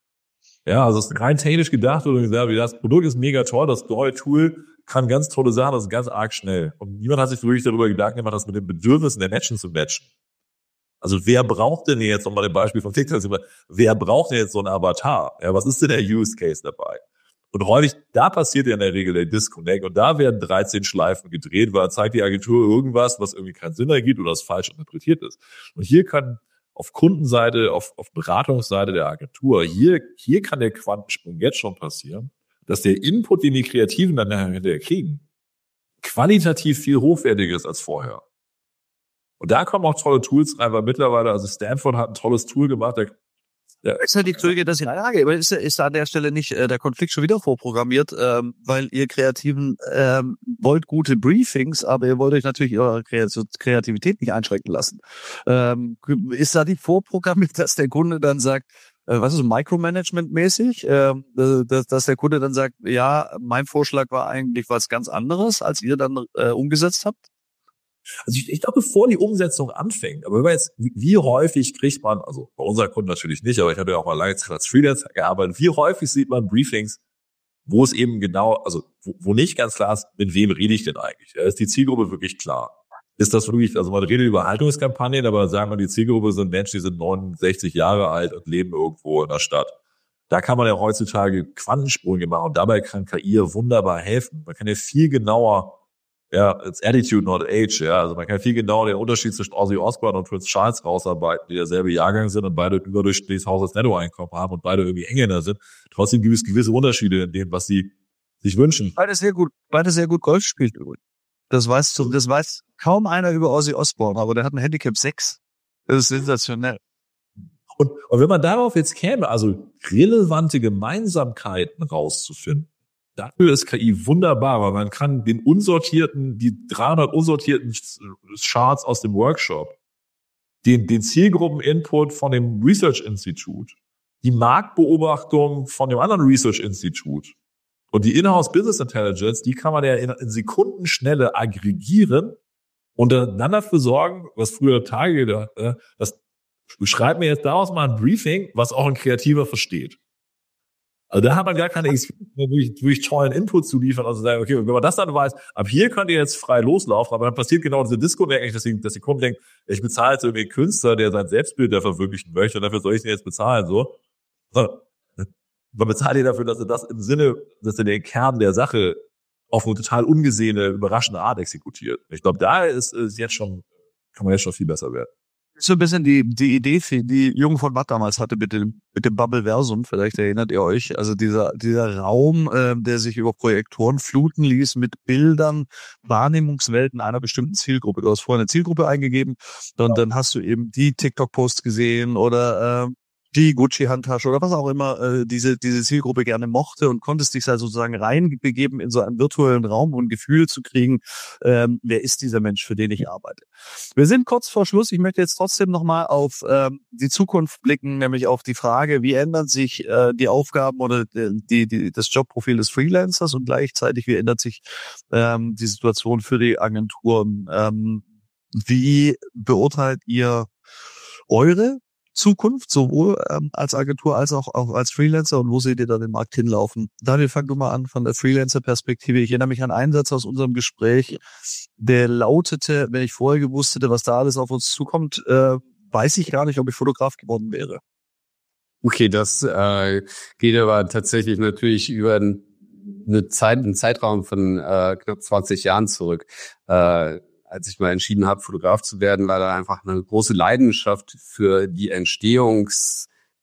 Ja, also es ist rein technisch gedacht oder gesagt, das Produkt ist mega toll, das neue Tool kann ganz tolle Sachen, das ist ganz arg schnell. Und niemand hat sich wirklich darüber Gedanken gemacht, das mit den Bedürfnissen der Menschen zu matchen. Also wer braucht denn jetzt, nochmal ein Beispiel von TikTok, wer braucht denn jetzt so einen Avatar? Ja, was ist denn der Use Case dabei? Und häufig, da passiert ja in der Regel der Disconnect und da werden 13 Schleifen gedreht, weil zeigt die Agentur irgendwas, was irgendwie keinen Sinn ergibt oder das falsch interpretiert ist. Und hier kann auf Kundenseite, auf Beratungsseite der Agentur, hier kann der Quantensprung jetzt schon passieren, dass der Input, den die Kreativen dann hinterher kriegen, qualitativ viel hochwertiger ist als vorher. Und da kommen auch tolle Tools rein, weil mittlerweile, also Stanford hat ein tolles Tool gemacht, ist ja die Frage, dass ich frage, aber ist da an der Stelle nicht der Konflikt schon wieder vorprogrammiert, weil ihr Kreativen wollt gute Briefings, aber ihr wollt euch natürlich eure Kreativität nicht einschränken lassen. Ist da nicht vorprogrammiert, dass der Kunde dann sagt, was ist Micromanagement-mäßig, dass der Kunde dann sagt, ja, mein Vorschlag war eigentlich was ganz anderes, als ihr dann umgesetzt habt? Also ich glaube, bevor die Umsetzung anfängt, aber wenn man jetzt, wie häufig kriegt man, also bei unseren Kunden natürlich nicht, aber ich habe ja auch mal lange Zeit als Freelancer gearbeitet, wie häufig sieht man Briefings, wo es eben genau, also wo nicht ganz klar ist, mit wem rede ich denn eigentlich? Ist die Zielgruppe wirklich klar? Ist das wirklich, also man redet über Haltungskampagnen, aber sagen wir, die Zielgruppe sind Menschen, die sind 69 Jahre alt und leben irgendwo in der Stadt. Da kann man ja heutzutage Quantensprünge machen und dabei kann KI wunderbar helfen. Man kann ja viel genauer, ja, it's attitude, not age, ja. Also man kann viel genauer den Unterschied zwischen Ozzy Osbourne und Prince Charles rausarbeiten, die derselbe Jahrgang sind und beide überdurchschnittliches Haushaltsnettoeinkommen haben und beide irgendwie Engländer sind. Trotzdem gibt es gewisse Unterschiede in dem, was sie sich wünschen. Beide sehr gut Golf spielt übrigens. Das weiß kaum einer über Ozzy Osbourne, aber der hat ein Handicap 6. Das ist sensationell. Und wenn man darauf jetzt käme, also relevante Gemeinsamkeiten rauszufinden, dafür ist KI wunderbar, weil man kann die 300 unsortierten Charts aus dem Workshop, den Zielgruppen-Input von dem Research-Institut, die Marktbeobachtung von dem anderen Research-Institut und die Inhouse Business Intelligence, die kann man ja in Sekundenschnelle aggregieren und dann dafür sorgen, was früher Tage gedacht, dass schreib mir jetzt daraus mal ein Briefing, was auch ein Kreativer versteht. Also da hat man gar keine Experience mehr, durch tollen Input zu liefern, also sagen, okay, wenn man das dann weiß, ab hier könnt ihr jetzt frei loslaufen, aber dann passiert genau diese Disconnect eigentlich, dass die Kunden denken, ich bezahle jetzt irgendwie einen Künstler, der sein Selbstbild da verwirklichen möchte, und dafür soll ich den jetzt bezahlen, so. Man bezahlt ihn dafür, dass er das im Sinne, dass er den Kern der Sache auf eine total ungesehene, überraschende Art exekutiert. Ich glaube, da ist jetzt schon, kann man jetzt schon viel besser werden. So ein bisschen die Idee, die Jung von Watt damals hatte mit dem Bubbleversum, vielleicht erinnert ihr euch, also dieser Raum, der sich über Projektoren fluten ließ mit Bildern, Wahrnehmungswelten einer bestimmten Zielgruppe. Du hast vorher eine Zielgruppe eingegeben und dann hast du eben die TikTok-Posts gesehen oder die Gucci-Handtasche oder was auch immer diese Zielgruppe gerne mochte und konntest dich da sozusagen reinbegeben in so einen virtuellen Raum, um ein Gefühl zu kriegen, wer ist dieser Mensch, für den ich arbeite. Wir sind kurz vor Schluss. Ich möchte jetzt trotzdem nochmal auf die Zukunft blicken, nämlich auf die Frage, wie ändern sich die Aufgaben oder das Jobprofil des Freelancers und gleichzeitig, wie ändert sich die Situation für die Agenturen. Wie beurteilt ihr eure Zukunft, sowohl als Agentur als auch als Freelancer, und wo seht ihr da den Markt hinlaufen? Daniel, fang du mal an von der Freelancer-Perspektive. Ich erinnere mich an einen Satz aus unserem Gespräch, der lautete, wenn ich vorher gewusst hätte, was da alles auf uns zukommt, weiß ich gar nicht, ob ich Fotograf geworden wäre. Okay, das geht aber tatsächlich natürlich über einen Zeitraum von knapp 20 Jahren zurück. Als ich mal entschieden habe, Fotograf zu werden, war da einfach eine große Leidenschaft für die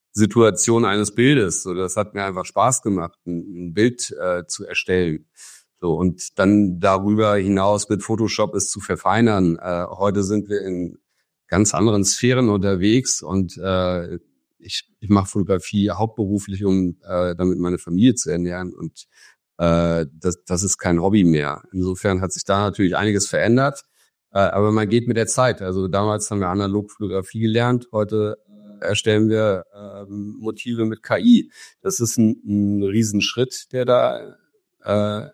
Entstehungssituation eines Bildes. So, das hat mir einfach Spaß gemacht, ein Bild zu erstellen. So, und dann darüber hinaus mit Photoshop es zu verfeinern. Heute sind wir in ganz anderen Sphären unterwegs und ich mache Fotografie hauptberuflich, um damit meine Familie zu ernähren, und das ist kein Hobby mehr. Insofern hat sich da natürlich einiges verändert, aber man geht mit der Zeit. Also damals haben wir analog Fotografie gelernt, heute erstellen wir Motive mit KI. Das ist ein Riesenschritt, der da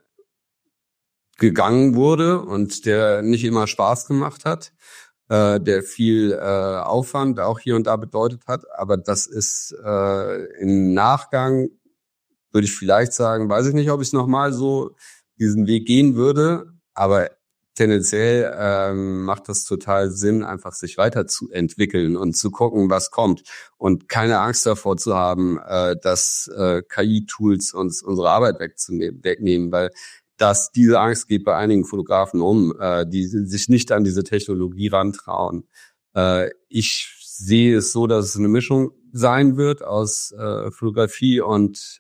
gegangen wurde und der nicht immer Spaß gemacht hat, der viel Aufwand auch hier und da bedeutet hat. Aber das ist im Nachgang, würde ich vielleicht sagen, weiß ich nicht, ob ich nochmal so diesen Weg gehen würde, aber tendenziell macht das total Sinn, einfach sich weiterzuentwickeln und zu gucken, was kommt, und keine Angst davor zu haben, dass KI-Tools uns unsere Arbeit wegnehmen, weil diese Angst geht bei einigen Fotografen die sich nicht an diese Technologie rantrauen. Ich sehe es so, dass es eine Mischung sein wird aus Fotografie und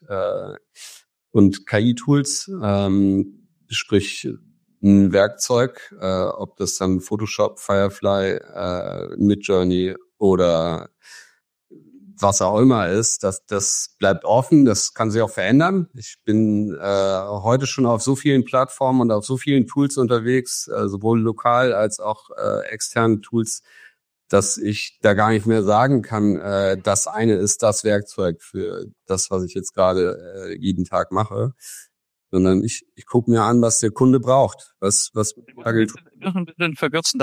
KI-Tools, sprich ein Werkzeug, ob das dann Photoshop, Firefly, Midjourney oder was auch immer ist, das bleibt offen, das kann sich auch verändern. Ich bin heute schon auf so vielen Plattformen und auf so vielen Tools unterwegs, sowohl lokal als auch externen Tools, dass ich da gar nicht mehr sagen kann, das eine ist das Werkzeug für das, was ich jetzt gerade jeden Tag mache, sondern ich gucke mir an, was der Kunde braucht, was ein bisschen verkürzen,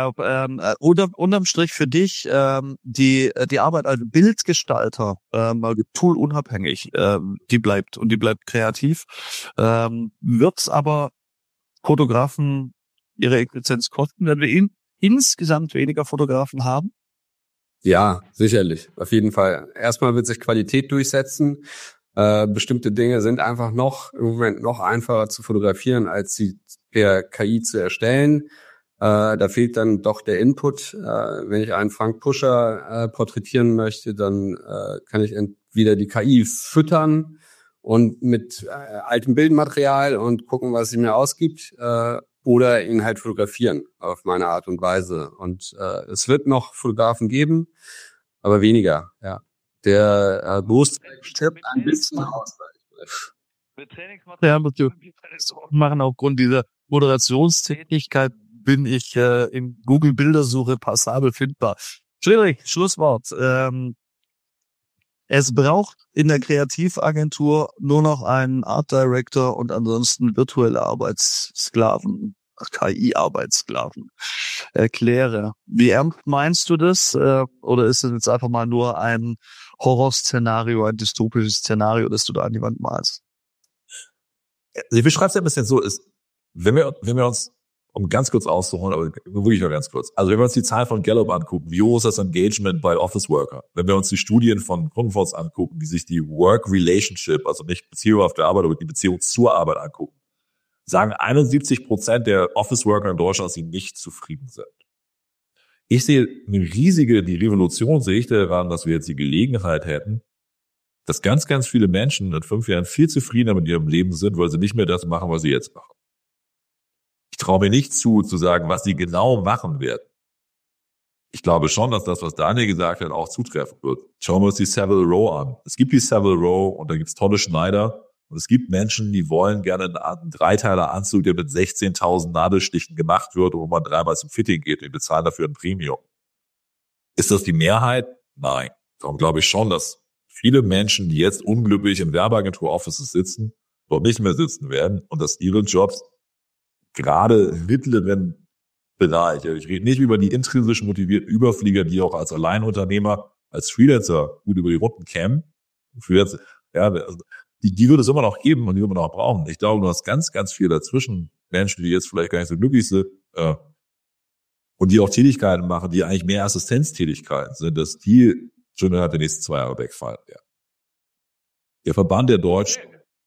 unterm Strich für dich die Arbeit als Bildgestalter, weil Tool unabhängig, die bleibt kreativ. Wird's aber Fotografen ihre Existenz kosten, wenn wir insgesamt weniger Fotografen haben? Ja, sicherlich, auf jeden Fall. Erstmal wird sich Qualität durchsetzen. Bestimmte Dinge sind einfach im Moment noch einfacher zu fotografieren, als sie per KI zu erstellen. Da fehlt dann doch der Input. Wenn ich einen Frank Puscher porträtieren möchte, dann kann ich entweder die KI füttern und mit altem Bildmaterial und gucken, was sie mir ausgibt, oder ihn halt fotografieren auf meine Art und Weise. Und es wird noch Fotografen geben, aber weniger, ja. Der Berufszweig stirbt ein bisschen aus. Mit Trainingsmaterial machen aufgrund dieser Moderationstätigkeit bin ich in Google Bildersuche passabel findbar. Friedrich, Schlusswort. Es braucht in der Kreativagentur nur noch einen Art Director und ansonsten virtuelle Arbeitssklaven, KI-Arbeitssklaven. Erkläre. Wie ernst meinst du das? Oder ist es jetzt einfach mal nur ein Horrorszenario, ein dystopisches Szenario, das du da an die Wand malst? Ich beschreibe es ja ein bisschen so, ist, wenn wir uns, um ganz kurz auszuholen, aber wirklich nur ganz kurz, also wenn wir uns die Zahlen von Gallup angucken, wie hoch ist das Engagement bei Office Worker? Wenn wir uns die Studien von Grundfos angucken, die sich die Work Relationship, also nicht Beziehung auf der Arbeit, aber die Beziehung zur Arbeit angucken, sagen 71% der Office Worker in Deutschland, dass sie nicht zufrieden sind. Ich sehe die Revolution sehe ich daran, dass wir jetzt die Gelegenheit hätten, dass ganz, ganz viele Menschen in 5 Jahren viel zufriedener mit ihrem Leben sind, weil sie nicht mehr das machen, was sie jetzt machen. Ich traue mir nicht zu sagen, was sie genau machen werden. Ich glaube schon, dass das, was Daniel gesagt hat, auch zutreffen wird. Schauen wir uns die Savile Row an. Es gibt die Savile Row und da gibt's tolle Schneider. Und es gibt Menschen, die wollen gerne einen Dreiteiler-Anzug, der mit 16.000 Nadelstichen gemacht wird und wo man 3-mal zum Fitting geht. Die bezahlen dafür ein Premium. Ist das die Mehrheit? Nein. Darum glaube ich schon, dass viele Menschen, die jetzt unglücklich im Werbeagentur-Offices sitzen, dort nicht mehr sitzen werden und dass ihre Jobs gerade im mittleren Bereich, ich rede nicht über die intrinsisch motivierten Überflieger, die auch als Alleinunternehmer, als Freelancer gut über die Runden kämen. Freelancer, ja, also die würde es immer noch geben und die würde man auch brauchen. Ich glaube, du hast ganz, ganz viel dazwischen. Menschen, die jetzt vielleicht gar nicht so glücklich sind und die auch Tätigkeiten machen, die eigentlich mehr Assistenztätigkeiten sind, dass die schon innerhalb der nächsten 2 Jahre wegfallen werden. Der Verband der Deutschen.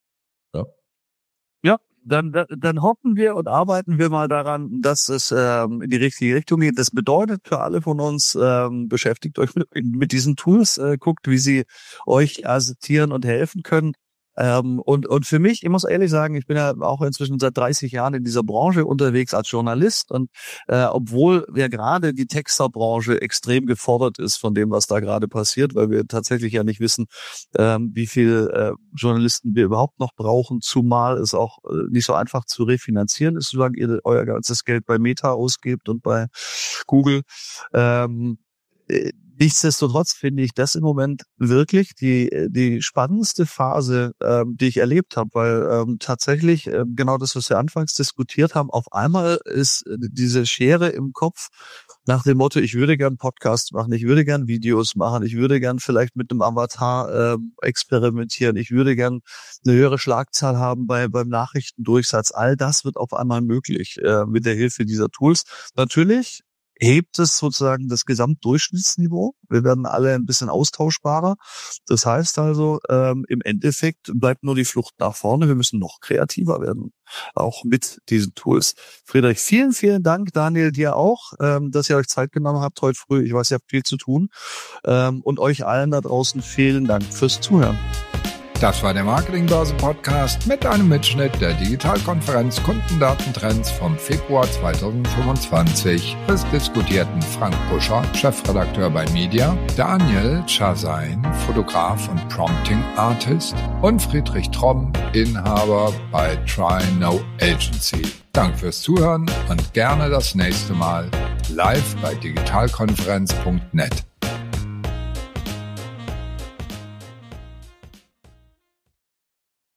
Ja, dann hoffen wir und arbeiten wir mal daran, dass es in die richtige Richtung geht. Das bedeutet für alle von uns, beschäftigt euch mit diesen Tools, guckt, wie sie euch assistieren und helfen können. Und für mich, ich muss ehrlich sagen, ich bin ja auch inzwischen seit 30 Jahren in dieser Branche unterwegs als Journalist und obwohl ja gerade die Texterbranche extrem gefordert ist von dem, was da gerade passiert, weil wir tatsächlich ja nicht wissen, wie viel Journalisten wir überhaupt noch brauchen, zumal es auch nicht so einfach zu refinanzieren ist, solange ihr euer ganzes Geld bei Meta ausgebt und bei Google. Nichtsdestotrotz finde ich das im Moment wirklich die spannendste Phase, die ich erlebt habe, weil tatsächlich genau das, was wir anfangs diskutiert haben, auf einmal ist diese Schere im Kopf nach dem Motto, ich würde gern Podcasts machen, ich würde gern Videos machen, ich würde gern vielleicht mit einem Avatar experimentieren, ich würde gern eine höhere Schlagzahl haben beim Nachrichtendurchsatz. All das wird auf einmal möglich mit der Hilfe dieser Tools. Natürlich hebt es sozusagen das Gesamtdurchschnittsniveau. Wir werden alle ein bisschen austauschbarer. Das heißt also, im Endeffekt bleibt nur die Flucht nach vorne. Wir müssen noch kreativer werden, auch mit diesen Tools. Friedrich, vielen, vielen Dank. Daniel, dir auch, dass ihr euch Zeit genommen habt heute früh. Ich weiß, ihr habt viel zu tun. Und euch allen da draußen vielen Dank fürs Zuhören. Das war der Marketingbörse-Podcast mit einem Mitschnitt der Digitalkonferenz Kundendatentrends vom Februar 2025. Es diskutierten Frank Puscher, Chefredakteur bei Media, Daniel Chazain, Fotograf und Prompting Artist und Friedrich Tromm, Inhaber bei Try No Agency. Danke fürs Zuhören und gerne das nächste Mal live bei digitalkonferenz.net.